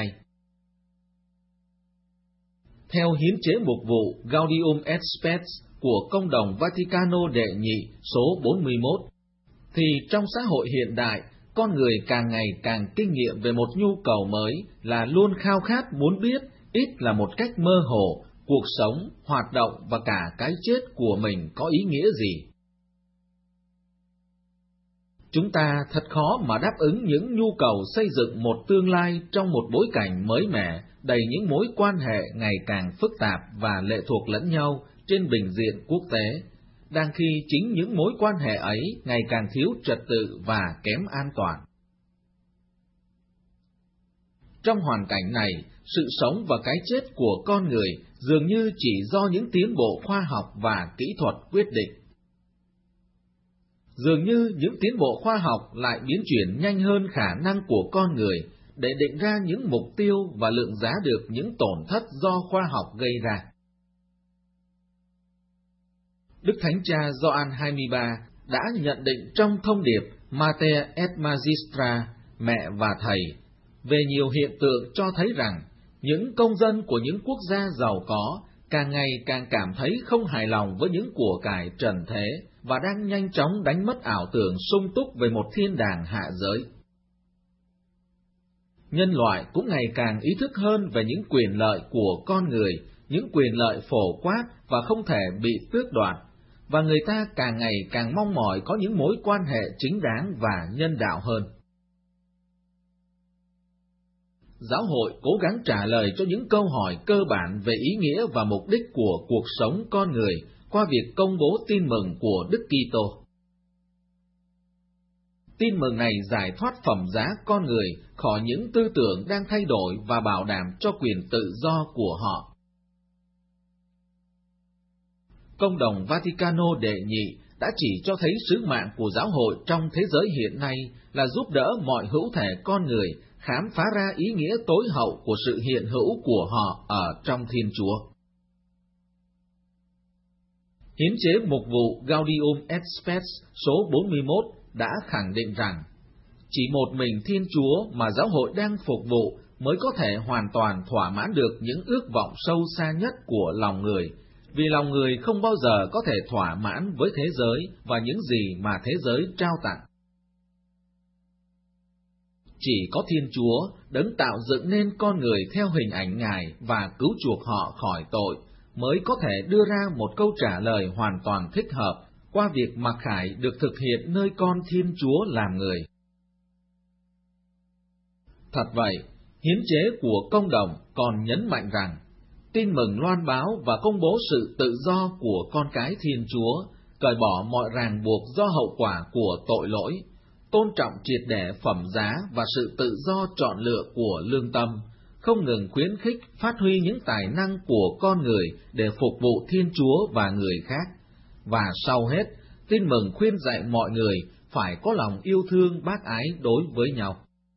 Theo hiến chế mục vụ Gaudium et Spes của Công đồng Vaticano đệ nhị số bốn mươi mốt, thì trong xã hội hiện đại, con người càng ngày càng kinh nghiệm về một nhu cầu mới là luôn khao khát muốn biết, ít là một cách mơ hồ, cuộc sống, hoạt động và cả cái chết của mình có ý nghĩa gì. Chúng ta thật khó mà đáp ứng những nhu cầu xây dựng một tương lai trong một bối cảnh mới mẻ, đầy những mối quan hệ ngày càng phức tạp và lệ thuộc lẫn nhau trên bình diện quốc tế, đang khi chính những mối quan hệ ấy ngày càng thiếu trật tự và kém an toàn. Trong hoàn cảnh này, sự sống và cái chết của con người dường như chỉ do những tiến bộ khoa học và kỹ thuật quyết định. Dường như những tiến bộ khoa học lại biến chuyển nhanh hơn khả năng của con người để định ra những mục tiêu và lượng giá được những tổn thất do khoa học gây ra. Đức Thánh Cha Gioan hai mươi ba đã nhận định trong thông điệp Mater et Magistra, mẹ và thầy, về nhiều hiện tượng cho thấy rằng những công dân của những quốc gia giàu có càng ngày càng cảm thấy không hài lòng với những của cải trần thế và đang nhanh chóng đánh mất ảo tưởng sung túc về một thiên đàng hạ giới. Nhân loại cũng ngày càng ý thức hơn về những quyền lợi của con người, những quyền lợi phổ quát và không thể bị tước đoạt, và người ta càng ngày càng mong mỏi có những mối quan hệ chính đáng và nhân đạo hơn. Giáo hội cố gắng trả lời cho những câu hỏi cơ bản về ý nghĩa và mục đích của cuộc sống con người qua việc công bố tin mừng của Đức Kitô. Tin mừng này giải thoát phẩm giá con người khỏi những tư tưởng đang thay đổi và bảo đảm cho quyền tự do của họ. Công đồng Vaticano đệ nhị đã chỉ cho thấy sứ mạng của giáo hội trong thế giới hiện nay là giúp đỡ mọi hữu thể con người khám phá ra ý nghĩa tối hậu của sự hiện hữu của họ ở trong Thiên Chúa. Hiến chế mục vụ Gaudium et Spes số bốn mươi mốt đã khẳng định rằng chỉ một mình Thiên Chúa mà giáo hội đang phục vụ mới có thể hoàn toàn thỏa mãn được những ước vọng sâu xa nhất của lòng người, vì lòng người không bao giờ có thể thỏa mãn với thế giới và những gì mà thế giới trao tặng. Chỉ có Thiên Chúa, đấng tạo dựng nên con người theo hình ảnh Ngài và cứu chuộc họ khỏi tội, mới có thể đưa ra một câu trả lời hoàn toàn thích hợp qua việc mặc khải được thực hiện nơi con Thiên Chúa làm người. Thật vậy, hiến chế của công đồng còn nhấn mạnh rằng, tin mừng loan báo và công bố sự tự do của con cái Thiên Chúa, cởi bỏ mọi ràng buộc do hậu quả của tội lỗi, tôn trọng triệt để phẩm giá và sự tự do chọn lựa của lương tâm, không ngừng khuyến khích phát huy những tài năng của con người để phục vụ Thiên Chúa và người khác. Và sau hết, tin mừng khuyên dạy mọi người phải có lòng yêu thương bác ái đối với nhau.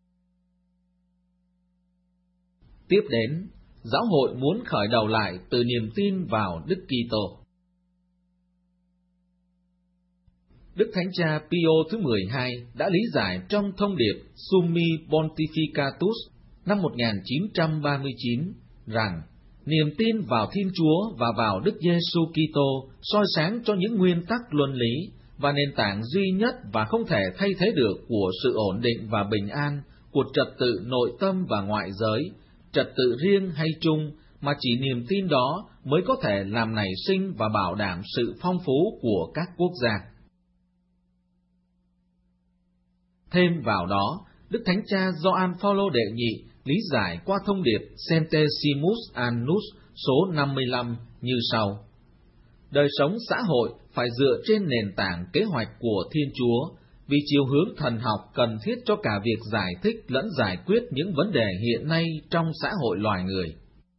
Tiếp đến, giáo hội muốn khởi đầu lại từ niềm tin vào Đức Kitô. Đức Thánh Cha Pio thứ mười hai đã lý giải trong thông điệp Summi Pontificatus năm một nghìn chín trăm ba mươi chín rằng niềm tin vào Thiên Chúa và vào Đức Giêsu Kitô soi sáng cho những nguyên tắc luân lý và nền tảng duy nhất và không thể thay thế được của sự ổn định và bình an, của trật tự nội tâm và ngoại giới, trật tự riêng hay chung, mà chỉ niềm tin đó mới có thể làm nảy sinh và bảo đảm sự phong phú của các quốc gia. Thêm vào đó, Đức Thánh Cha Gioan Phaolô đệ nhị lý giải qua thông điệp Centesimus Annus số năm mươi lăm như sau: đời sống xã hội phải dựa trên nền tảng kế hoạch của Thiên Chúa, vì chiều hướng thần học cần thiết cho cả việc giải thích lẫn giải quyết những vấn đề hiện nay trong xã hội loài người.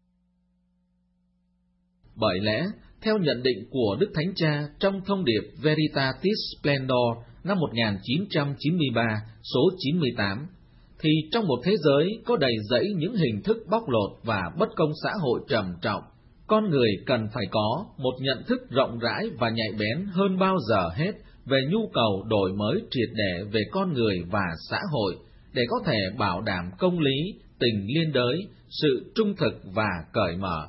Bởi lẽ, theo nhận định của Đức Thánh Cha trong thông điệp Veritatis Splendor năm một nghìn chín trăm chín mươi ba số chín mươi tám, thì trong một thế giới có đầy rẫy những hình thức bóc lột và bất công xã hội trầm trọng, con người cần phải có một nhận thức rộng rãi và nhạy bén hơn bao giờ hết về nhu cầu đổi mới triệt để về con người và xã hội, để có thể bảo đảm công lý, tình liên đới, sự trung thực và cởi mở.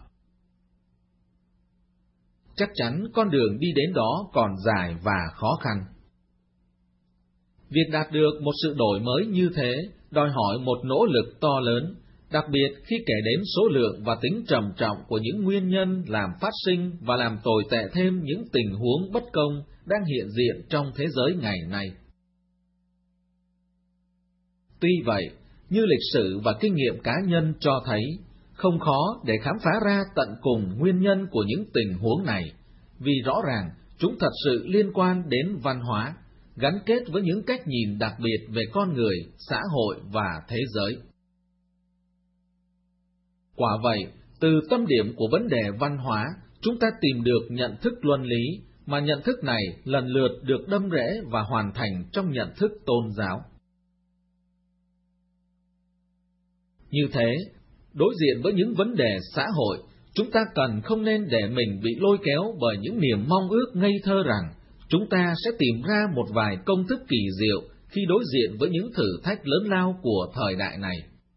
Chắc chắn con đường đi đến đó còn dài và khó khăn. Việc đạt được một sự đổi mới như thế đòi hỏi một nỗ lực to lớn, đặc biệt khi kể đến số lượng và tính trầm trọng của những nguyên nhân làm phát sinh và làm tồi tệ thêm những tình huống bất công đang hiện diện trong thế giới ngày nay. Tuy vậy, như lịch sử và kinh nghiệm cá nhân cho thấy, không khó để khám phá ra tận cùng nguyên nhân của những tình huống này, vì rõ ràng chúng thật sự liên quan đến văn hóa, gắn kết với những cách nhìn đặc biệt về con người, xã hội và thế giới. Quả vậy, từ tâm điểm của vấn đề văn hóa, chúng ta tìm được nhận thức luân lý, mà nhận thức này lần lượt được đâm rễ và hoàn thành trong nhận thức tôn giáo. Như thế, đối diện với những vấn đề xã hội, chúng ta cần không nên để mình bị lôi kéo bởi những niềm mong ước ngây thơ rằng chúng ta sẽ tìm ra một vài công thức kỳ diệu khi đối diện với những thử thách lớn lao của thời đại này.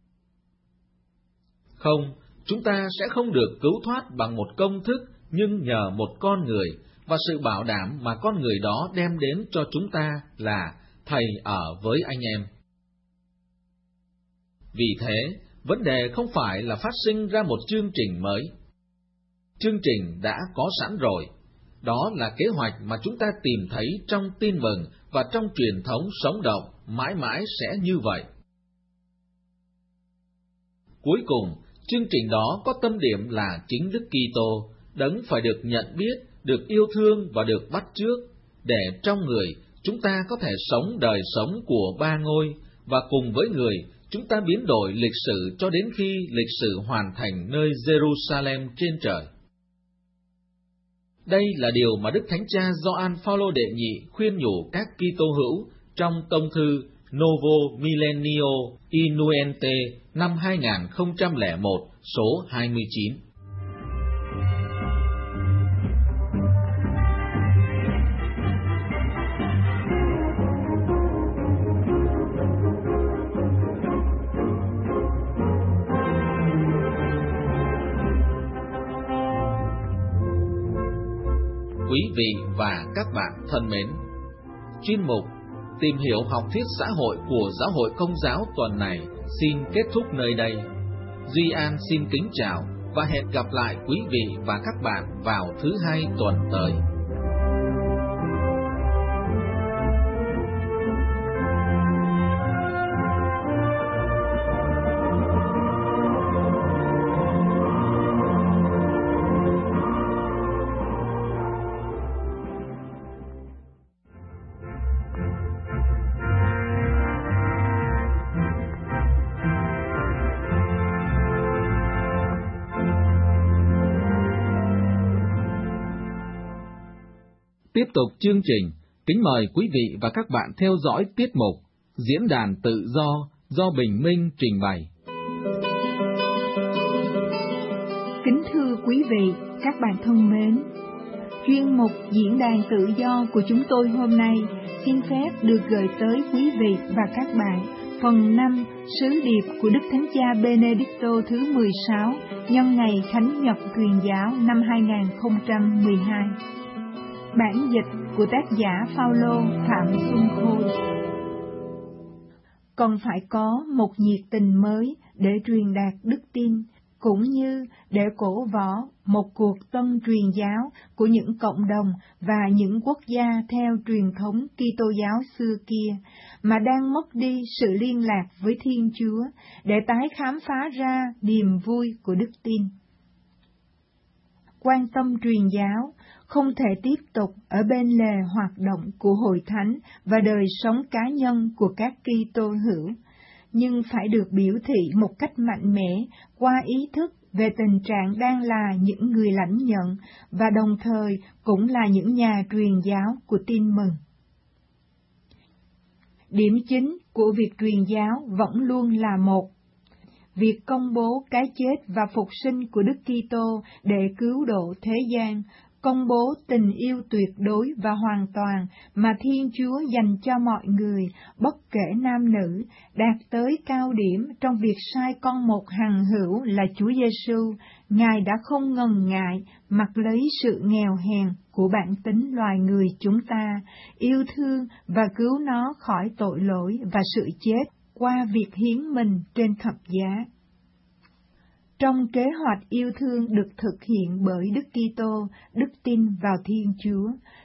Không, chúng ta sẽ không được cứu thoát bằng một công thức, nhưng nhờ một con người và sự bảo đảm mà con người đó đem đến cho chúng ta là Thầy ở với anh em. Vì thế, vấn đề không phải là phát sinh ra một chương trình mới. Chương trình đã có sẵn rồi. Đó là kế hoạch mà chúng ta tìm thấy trong tin mừng và trong truyền thống sống động, mãi mãi sẽ như vậy. Cuối cùng, chương trình đó có tâm điểm là chính Đức Kitô, đấng phải được nhận biết, được yêu thương và được bắt chước, để trong người chúng ta có thể sống đời sống của ba ngôi, và cùng với người chúng ta biến đổi lịch sử cho đến khi lịch sử hoàn thành nơi Jerusalem trên trời. Đây là điều mà Đức Thánh Cha Gioan Phaolô đệ nhị khuyên nhủ các Kitô hữu trong tông thư Novo Millennio Innuente năm hai nghìn không trăm lẻ một số hai mươi chín. Quý vị và các bạn thân mến, chuyên mục Tìm hiểu học thuyết xã hội của Giáo hội Công giáo tuần này xin kết thúc nơi đây. Duy An xin kính chào và hẹn gặp lại quý vị và các bạn vào thứ hai tuần tới. Tiếp tục chương trình, kính mời quý vị và các bạn theo dõi tiết mục Diễn đàn tự do do Bình Minh trình bày. Kính thưa quý vị, các bạn thân mến, chuyên mục Diễn đàn tự do của chúng tôi hôm nay xin phép được gửi tới quý vị và các bạn phần năm sứ điệp của Đức Thánh Cha Benedicto thứ mười sáu nhân ngày Khánh Nhật Truyền giáo năm hai nghìn không trăm mười hai. Bản dịch của tác giả Phaolô Phạm Xuân Khôi. Còn phải có một nhiệt tình mới để truyền đạt đức tin, cũng như để cổ võ một cuộc tân truyền giáo của những cộng đồng và những quốc gia theo truyền thống Kitô giáo xưa kia, mà đang mất đi sự liên lạc với Thiên Chúa, để tái khám phá ra niềm vui của đức tin. Quan tâm truyền giáo không thể tiếp tục ở bên lề hoạt động của hội thánh và đời sống cá nhân của các Kitô hữu, nhưng phải được biểu thị một cách mạnh mẽ qua ý thức về tình trạng đang là những người lãnh nhận và đồng thời cũng là những nhà truyền giáo của tin mừng. Điểm chính của việc truyền giáo vẫn luôn là một: việc công bố cái chết và phục sinh của Đức Kitô để cứu độ thế gian, công bố tình yêu tuyệt đối và hoàn toàn mà Thiên Chúa dành cho mọi người, bất kể nam nữ, đạt tới cao điểm trong việc sai con một hằng hữu là Chúa Giêsu. Ngài đã không ngần ngại mặc lấy sự nghèo hèn của bản tính loài người chúng ta, yêu thương và cứu nó khỏi tội lỗi và sự chết qua việc hiến mình trên thập giá. Trong kế hoạch yêu thương được thực hiện bởi Đức Kitô, đức tin vào Thiên Chúa,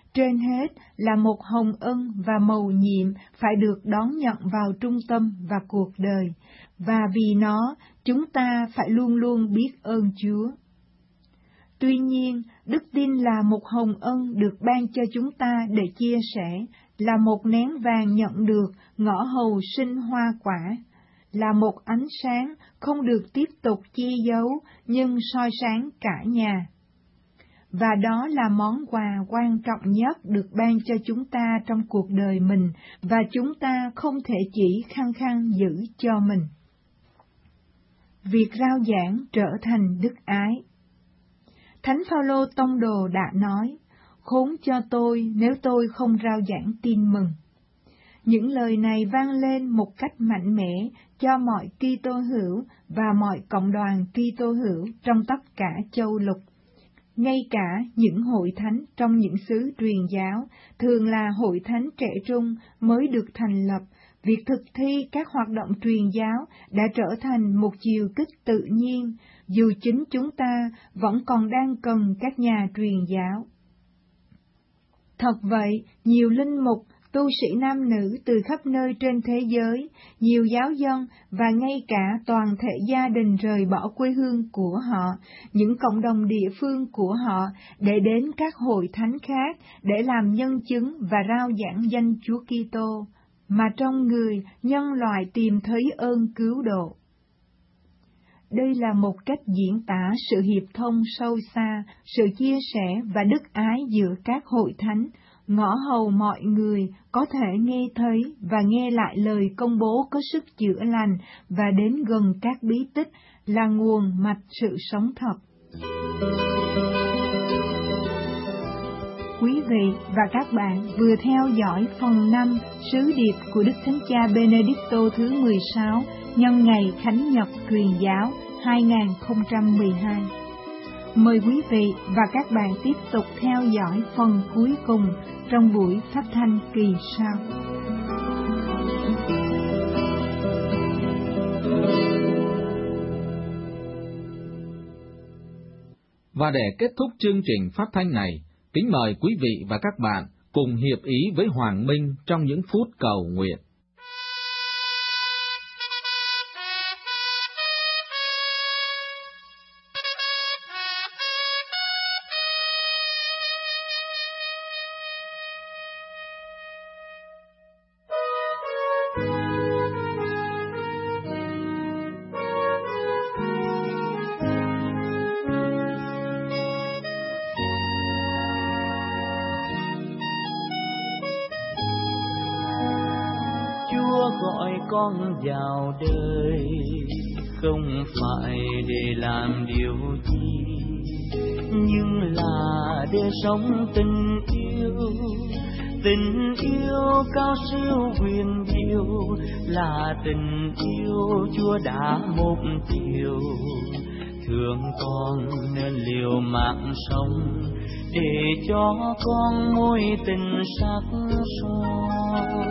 trên hết là một hồng ân và mầu nhiệm phải được đón nhận vào trung tâm và cuộc đời, và vì nó, chúng ta phải luôn luôn biết ơn Chúa. Tuy nhiên, đức tin là một hồng ân được ban cho chúng ta để chia sẻ, là một nén vàng nhận được, ngõ hầu sinh hoa quả, là một ánh sáng không được tiếp tục che giấu, nhưng soi sáng cả nhà. Và đó là món quà quan trọng nhất được ban cho chúng ta trong cuộc đời mình, và chúng ta không thể chỉ khăng khăng giữ cho mình. Việc rao giảng trở thành đức ái. Thánh Phaolô tông đồ đã nói, khốn cho tôi nếu tôi không rao giảng tin mừng. Những lời này vang lên một cách mạnh mẽ cho mọi Kitô hữu và mọi cộng đoàn Kitô hữu trong tất cả châu lục. Ngay cả những hội thánh trong những xứ truyền giáo, thường là hội thánh trẻ trung mới được thành lập, việc thực thi các hoạt động truyền giáo đã trở thành một chiều kích tự nhiên, dù chính chúng ta vẫn còn đang cần các nhà truyền giáo. Thật vậy, nhiều linh mục, tu sĩ nam nữ từ khắp nơi trên thế giới, nhiều giáo dân và ngay cả toàn thể gia đình rời bỏ quê hương của họ, những cộng đồng địa phương của họ, để đến các hội thánh khác để làm nhân chứng và rao giảng danh Chúa Kitô, mà trong người nhân loại tìm thấy ơn cứu độ. Đây là một cách diễn tả sự hiệp thông sâu xa, sự chia sẻ và đức ái giữa các hội thánh, ngõ hầu mọi người có thể nghe thấy và nghe lại lời công bố có sức chữa lành và đến gần các bí tích là nguồn mạch sự sống thật. Quý vị và các bạn vừa theo dõi phần năm sứ điệp của Đức Thánh Cha Benedicto thứ mười sáu nhân ngày Khánh Nhật Truyền giáo hai không một hai. Mời quý vị và các bạn tiếp tục theo dõi phần cuối cùng trong buổi phát thanh kỳ sau. Và để kết thúc chương trình phát thanh này, kính mời quý vị và các bạn cùng hiệp ý với Hoàng Minh trong những phút cầu nguyện. Gọi con vào đời không phải để làm điều gì, nhưng là để sống tình yêu. Tình yêu cao siêu huyền diệu là tình yêu Chúa đã một chiều. Thương con nên liều mạng sống để cho con mối tình sắc son.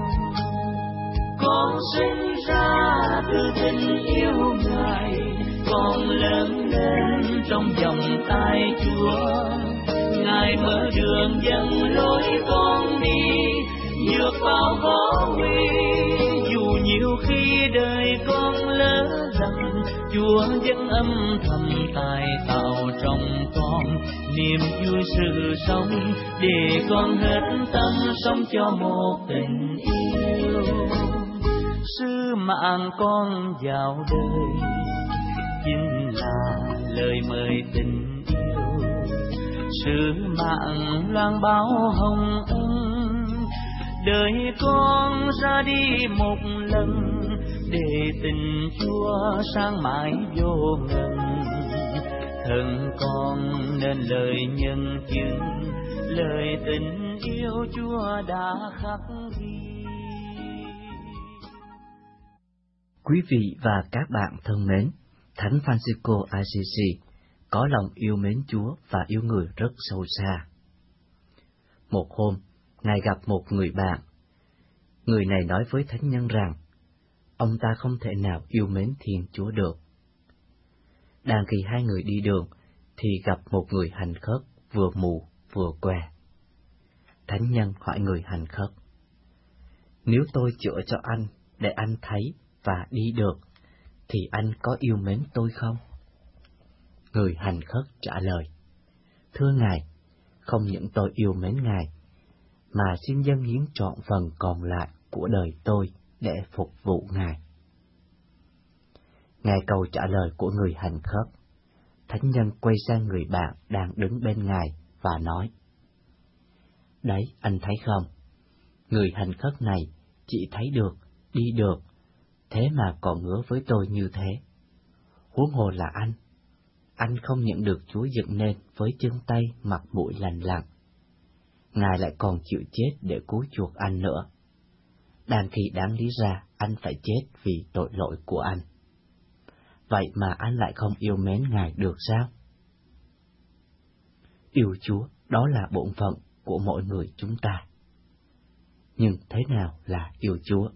Con sinh ra từ tình yêu Ngài, con lớn lên trong vòng tay Chúa. Ngài mở đường dẫn lối con đi, vượt bao khó nguy. Dù nhiều khi đời con lỡ dần, Chúa vẫn âm thầm tài tạo trong con niềm vui sự sống, để con hết tâm sống cho một tình yêu. Sứ mạng con vào đời chính là lời mời tình yêu, sứ mạng loan báo hồng ân. Đời con ra đi một lần, để tình Chúa sáng mãi vô ngần. Thân con nên lời nhân chứng, lời tình yêu Chúa đã khắc ghi. Quý vị và các bạn thân mến, Thánh Francisco Assisi có lòng yêu mến Chúa và yêu người rất sâu xa. Một hôm, Ngài gặp một người bạn. Người này nói với thánh nhân rằng, ông ta không thể nào yêu mến Thiên Chúa được. Đang khi hai người đi đường, thì gặp một người hành khất vừa mù vừa què. Thánh nhân hỏi người hành khất: Nếu tôi chữa cho anh để anh thấy và đi được, thì anh có yêu mến tôi không? Người hành khất trả lời: Thưa Ngài, không những tôi yêu mến Ngài, mà xin dâng hiến trọn phần còn lại của đời tôi để phục vụ Ngài. Ngài câu trả lời của người hành khất, Thánh nhân quay sang người bạn đang đứng bên Ngài và nói: Đấy, anh thấy không? Người hành khất này chỉ thấy được, đi được, thế mà còn hứa với tôi như thế. Huống hồ là anh, anh không nhận được Chúa dựng nên với chân tay mặt mũi lành lặn. Ngài lại còn chịu chết để cứu chuộc anh nữa. Đang khi đáng lý ra anh phải chết vì tội lỗi của anh. Vậy mà anh lại không yêu mến Ngài được sao? Yêu Chúa, đó là bổn phận của mỗi người chúng ta. Nhưng thế nào là yêu Chúa?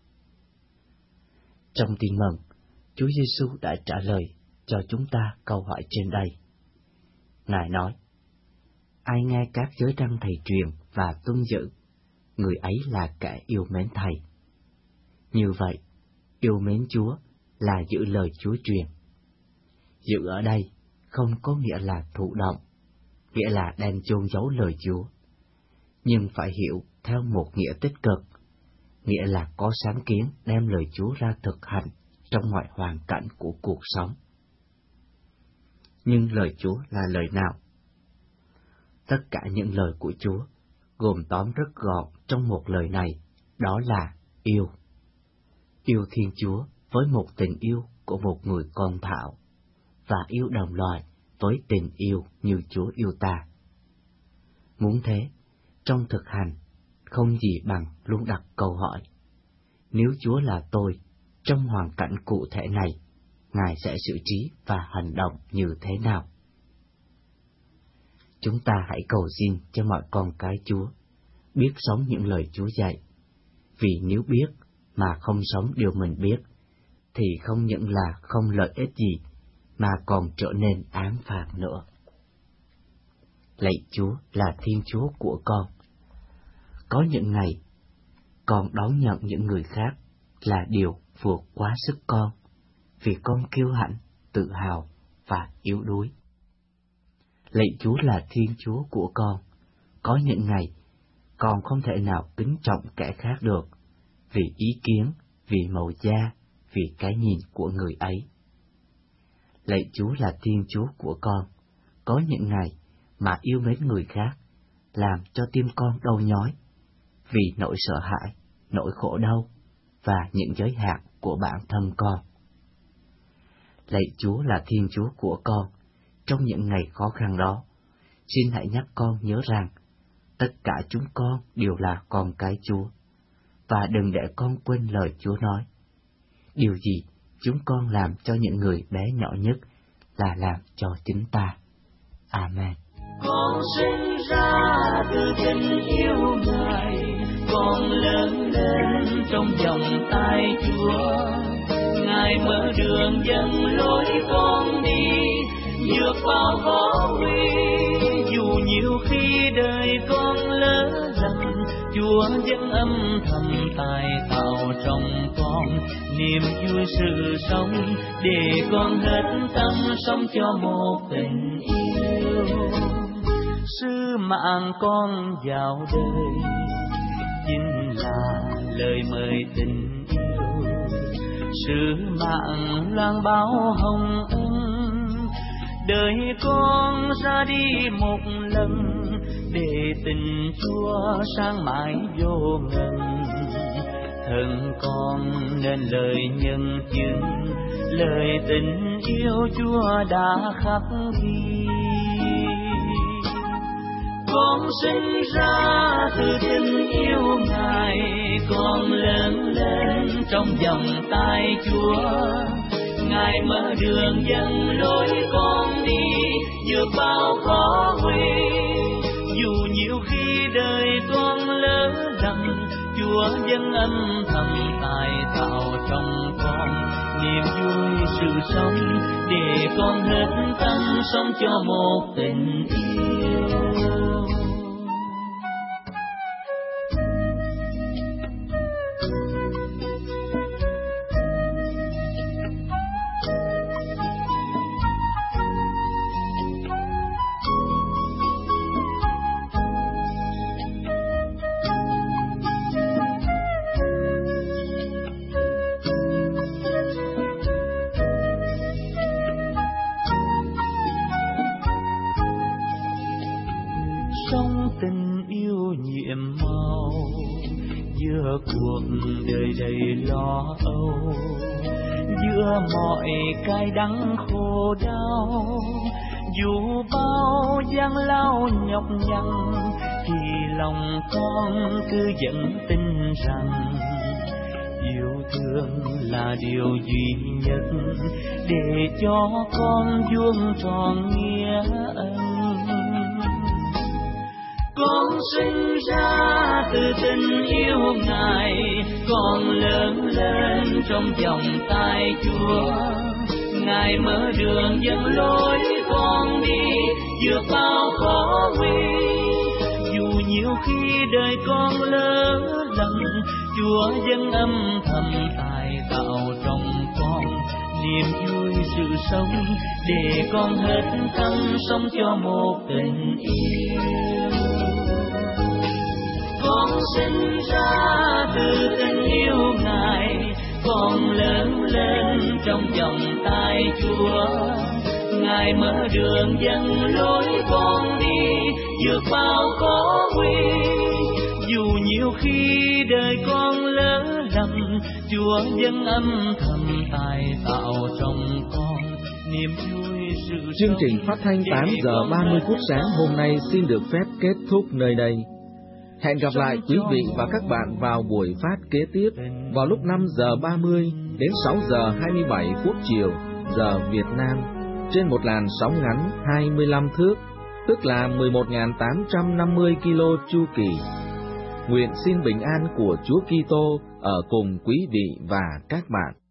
Trong Tin Mừng, Chúa Giêsu đã trả lời cho chúng ta câu hỏi trên đây. Ngài nói: Ai nghe các giới răn thầy truyền và tuân giữ, người ấy là kẻ yêu mến thầy. Như vậy, yêu mến Chúa là giữ lời Chúa truyền. Giữ ở đây không có nghĩa là thụ động, nghĩa là đem chôn giấu lời Chúa, nhưng phải hiểu theo một nghĩa tích cực, nghĩa là có sáng kiến đem lời Chúa ra thực hành trong mọi hoàn cảnh của cuộc sống. Nhưng lời Chúa là lời nào? Tất cả những lời của Chúa gồm tóm rất gọn trong một lời này, đó là yêu. Yêu Thiên Chúa với một tình yêu của một người con thảo, và yêu đồng loài với tình yêu như Chúa yêu ta. Muốn thế, trong thực hành, không gì bằng luôn đặt câu hỏi: nếu Chúa là tôi, trong hoàn cảnh cụ thể này, Ngài sẽ xử trí và hành động như thế nào? Chúng ta hãy cầu xin cho mọi con cái Chúa biết sống những lời Chúa dạy, vì nếu biết mà không sống điều mình biết, thì không những là không lợi ích gì, mà còn trở nên án phạt nữa. Lạy Chúa là Thiên Chúa của con. Có những ngày, con đón nhận những người khác là điều vượt quá sức con, vì con kiêu hãnh, tự hào và yếu đuối. Lạy Chúa là Thiên Chúa của con. Có những ngày, con không thể nào kính trọng kẻ khác được, vì ý kiến, vì màu da, vì cái nhìn của người ấy. Lạy Chúa là Thiên Chúa của con. Có những ngày mà yêu mến người khác, làm cho tim con đau nhói, vì nỗi sợ hãi, nỗi khổ đau và những giới hạn của bản thân con. Lạy Chúa là Thiên Chúa của con. Trong những ngày khó khăn đó, xin hãy nhắc con nhớ rằng tất cả chúng con đều là con cái Chúa, và đừng để con quên lời Chúa nói: điều gì chúng con làm cho những người bé nhỏ nhất là làm cho chính ta. Amen. Con sinh ra từ tình yêu Ngài, con lớn lên trong vòng tay Chúa. Ngài mở đường dẫn lối con đi, vượt bao khó nguy. Dù nhiều khi đời con lỡ dần, Chúa vẫn âm thầm tài tạo trong con niềm vui sự sống, để con hết tâm sống cho một tình yêu. Sứ mạng con vào đời chính là lời mời tình yêu, sứ mạng loan báo hồng ân. Đời con ra đi một lần, để tình Chúa sáng mãi vô ngần. Thân con nên lời nhân chứng, lời tình yêu Chúa đã khắc ghi. Con sinh ra từ tình yêu Ngài, con lớn lên trong vòng tay Chúa. Ngài mở đường dẫn lối con đi, vượt bao khó nguy. Dù nhiều khi đời con lỡ dần, Chúa vẫn âm thầm tài tạo trong con niềm vui sự sống, để con hết tâm sống cho một tình yêu. giữa cuộc đời đầy lo âu, giữa mọi cái đắng khổ đau, dù bao gian lao nhọc nhằn thì lòng con cứ vẫn tin rằng yêu thương là điều duy nhất để cho con vuông tròn nghĩa ân. Con sinh ra từ tình yêu Ngài, con lớn lên trong vòng tay Chúa. Ngài mở đường dẫn lối con đi, vượt bao khó nguy. Dù nhiều khi đời con lỡ lầm, Chúa vẫn âm thầm tài tạo trong con niềm vui sự sống, để con hết tâm sống cho một tình yêu. Con sinh ra từ tình yêu Ngài, con lớn lên trong vòng tay Chúa. Ngài mở đường dẫn lối con đi, vượt bao khó nguy. Dù nhiều khi đời con lỡ lầm, Chúa vẫn âm thầm tài tạo trong con niềm vui sự sống. Chương trình phát thanh tám giờ ba mươi phút sáng hôm nay xin được phép kết thúc nơi đây. Hẹn gặp lại quý vị và các bạn vào buổi phát kế tiếp vào lúc năm giờ ba mươi đến sáu giờ hai mươi bảy phút chiều giờ Việt Nam trên một làn sóng ngắn hai mươi lăm thước, tức là mười một nghìn tám trăm năm mươi ki lô chu kỳ. Nguyện xin bình an của Chúa Kitô ở cùng quý vị và các bạn.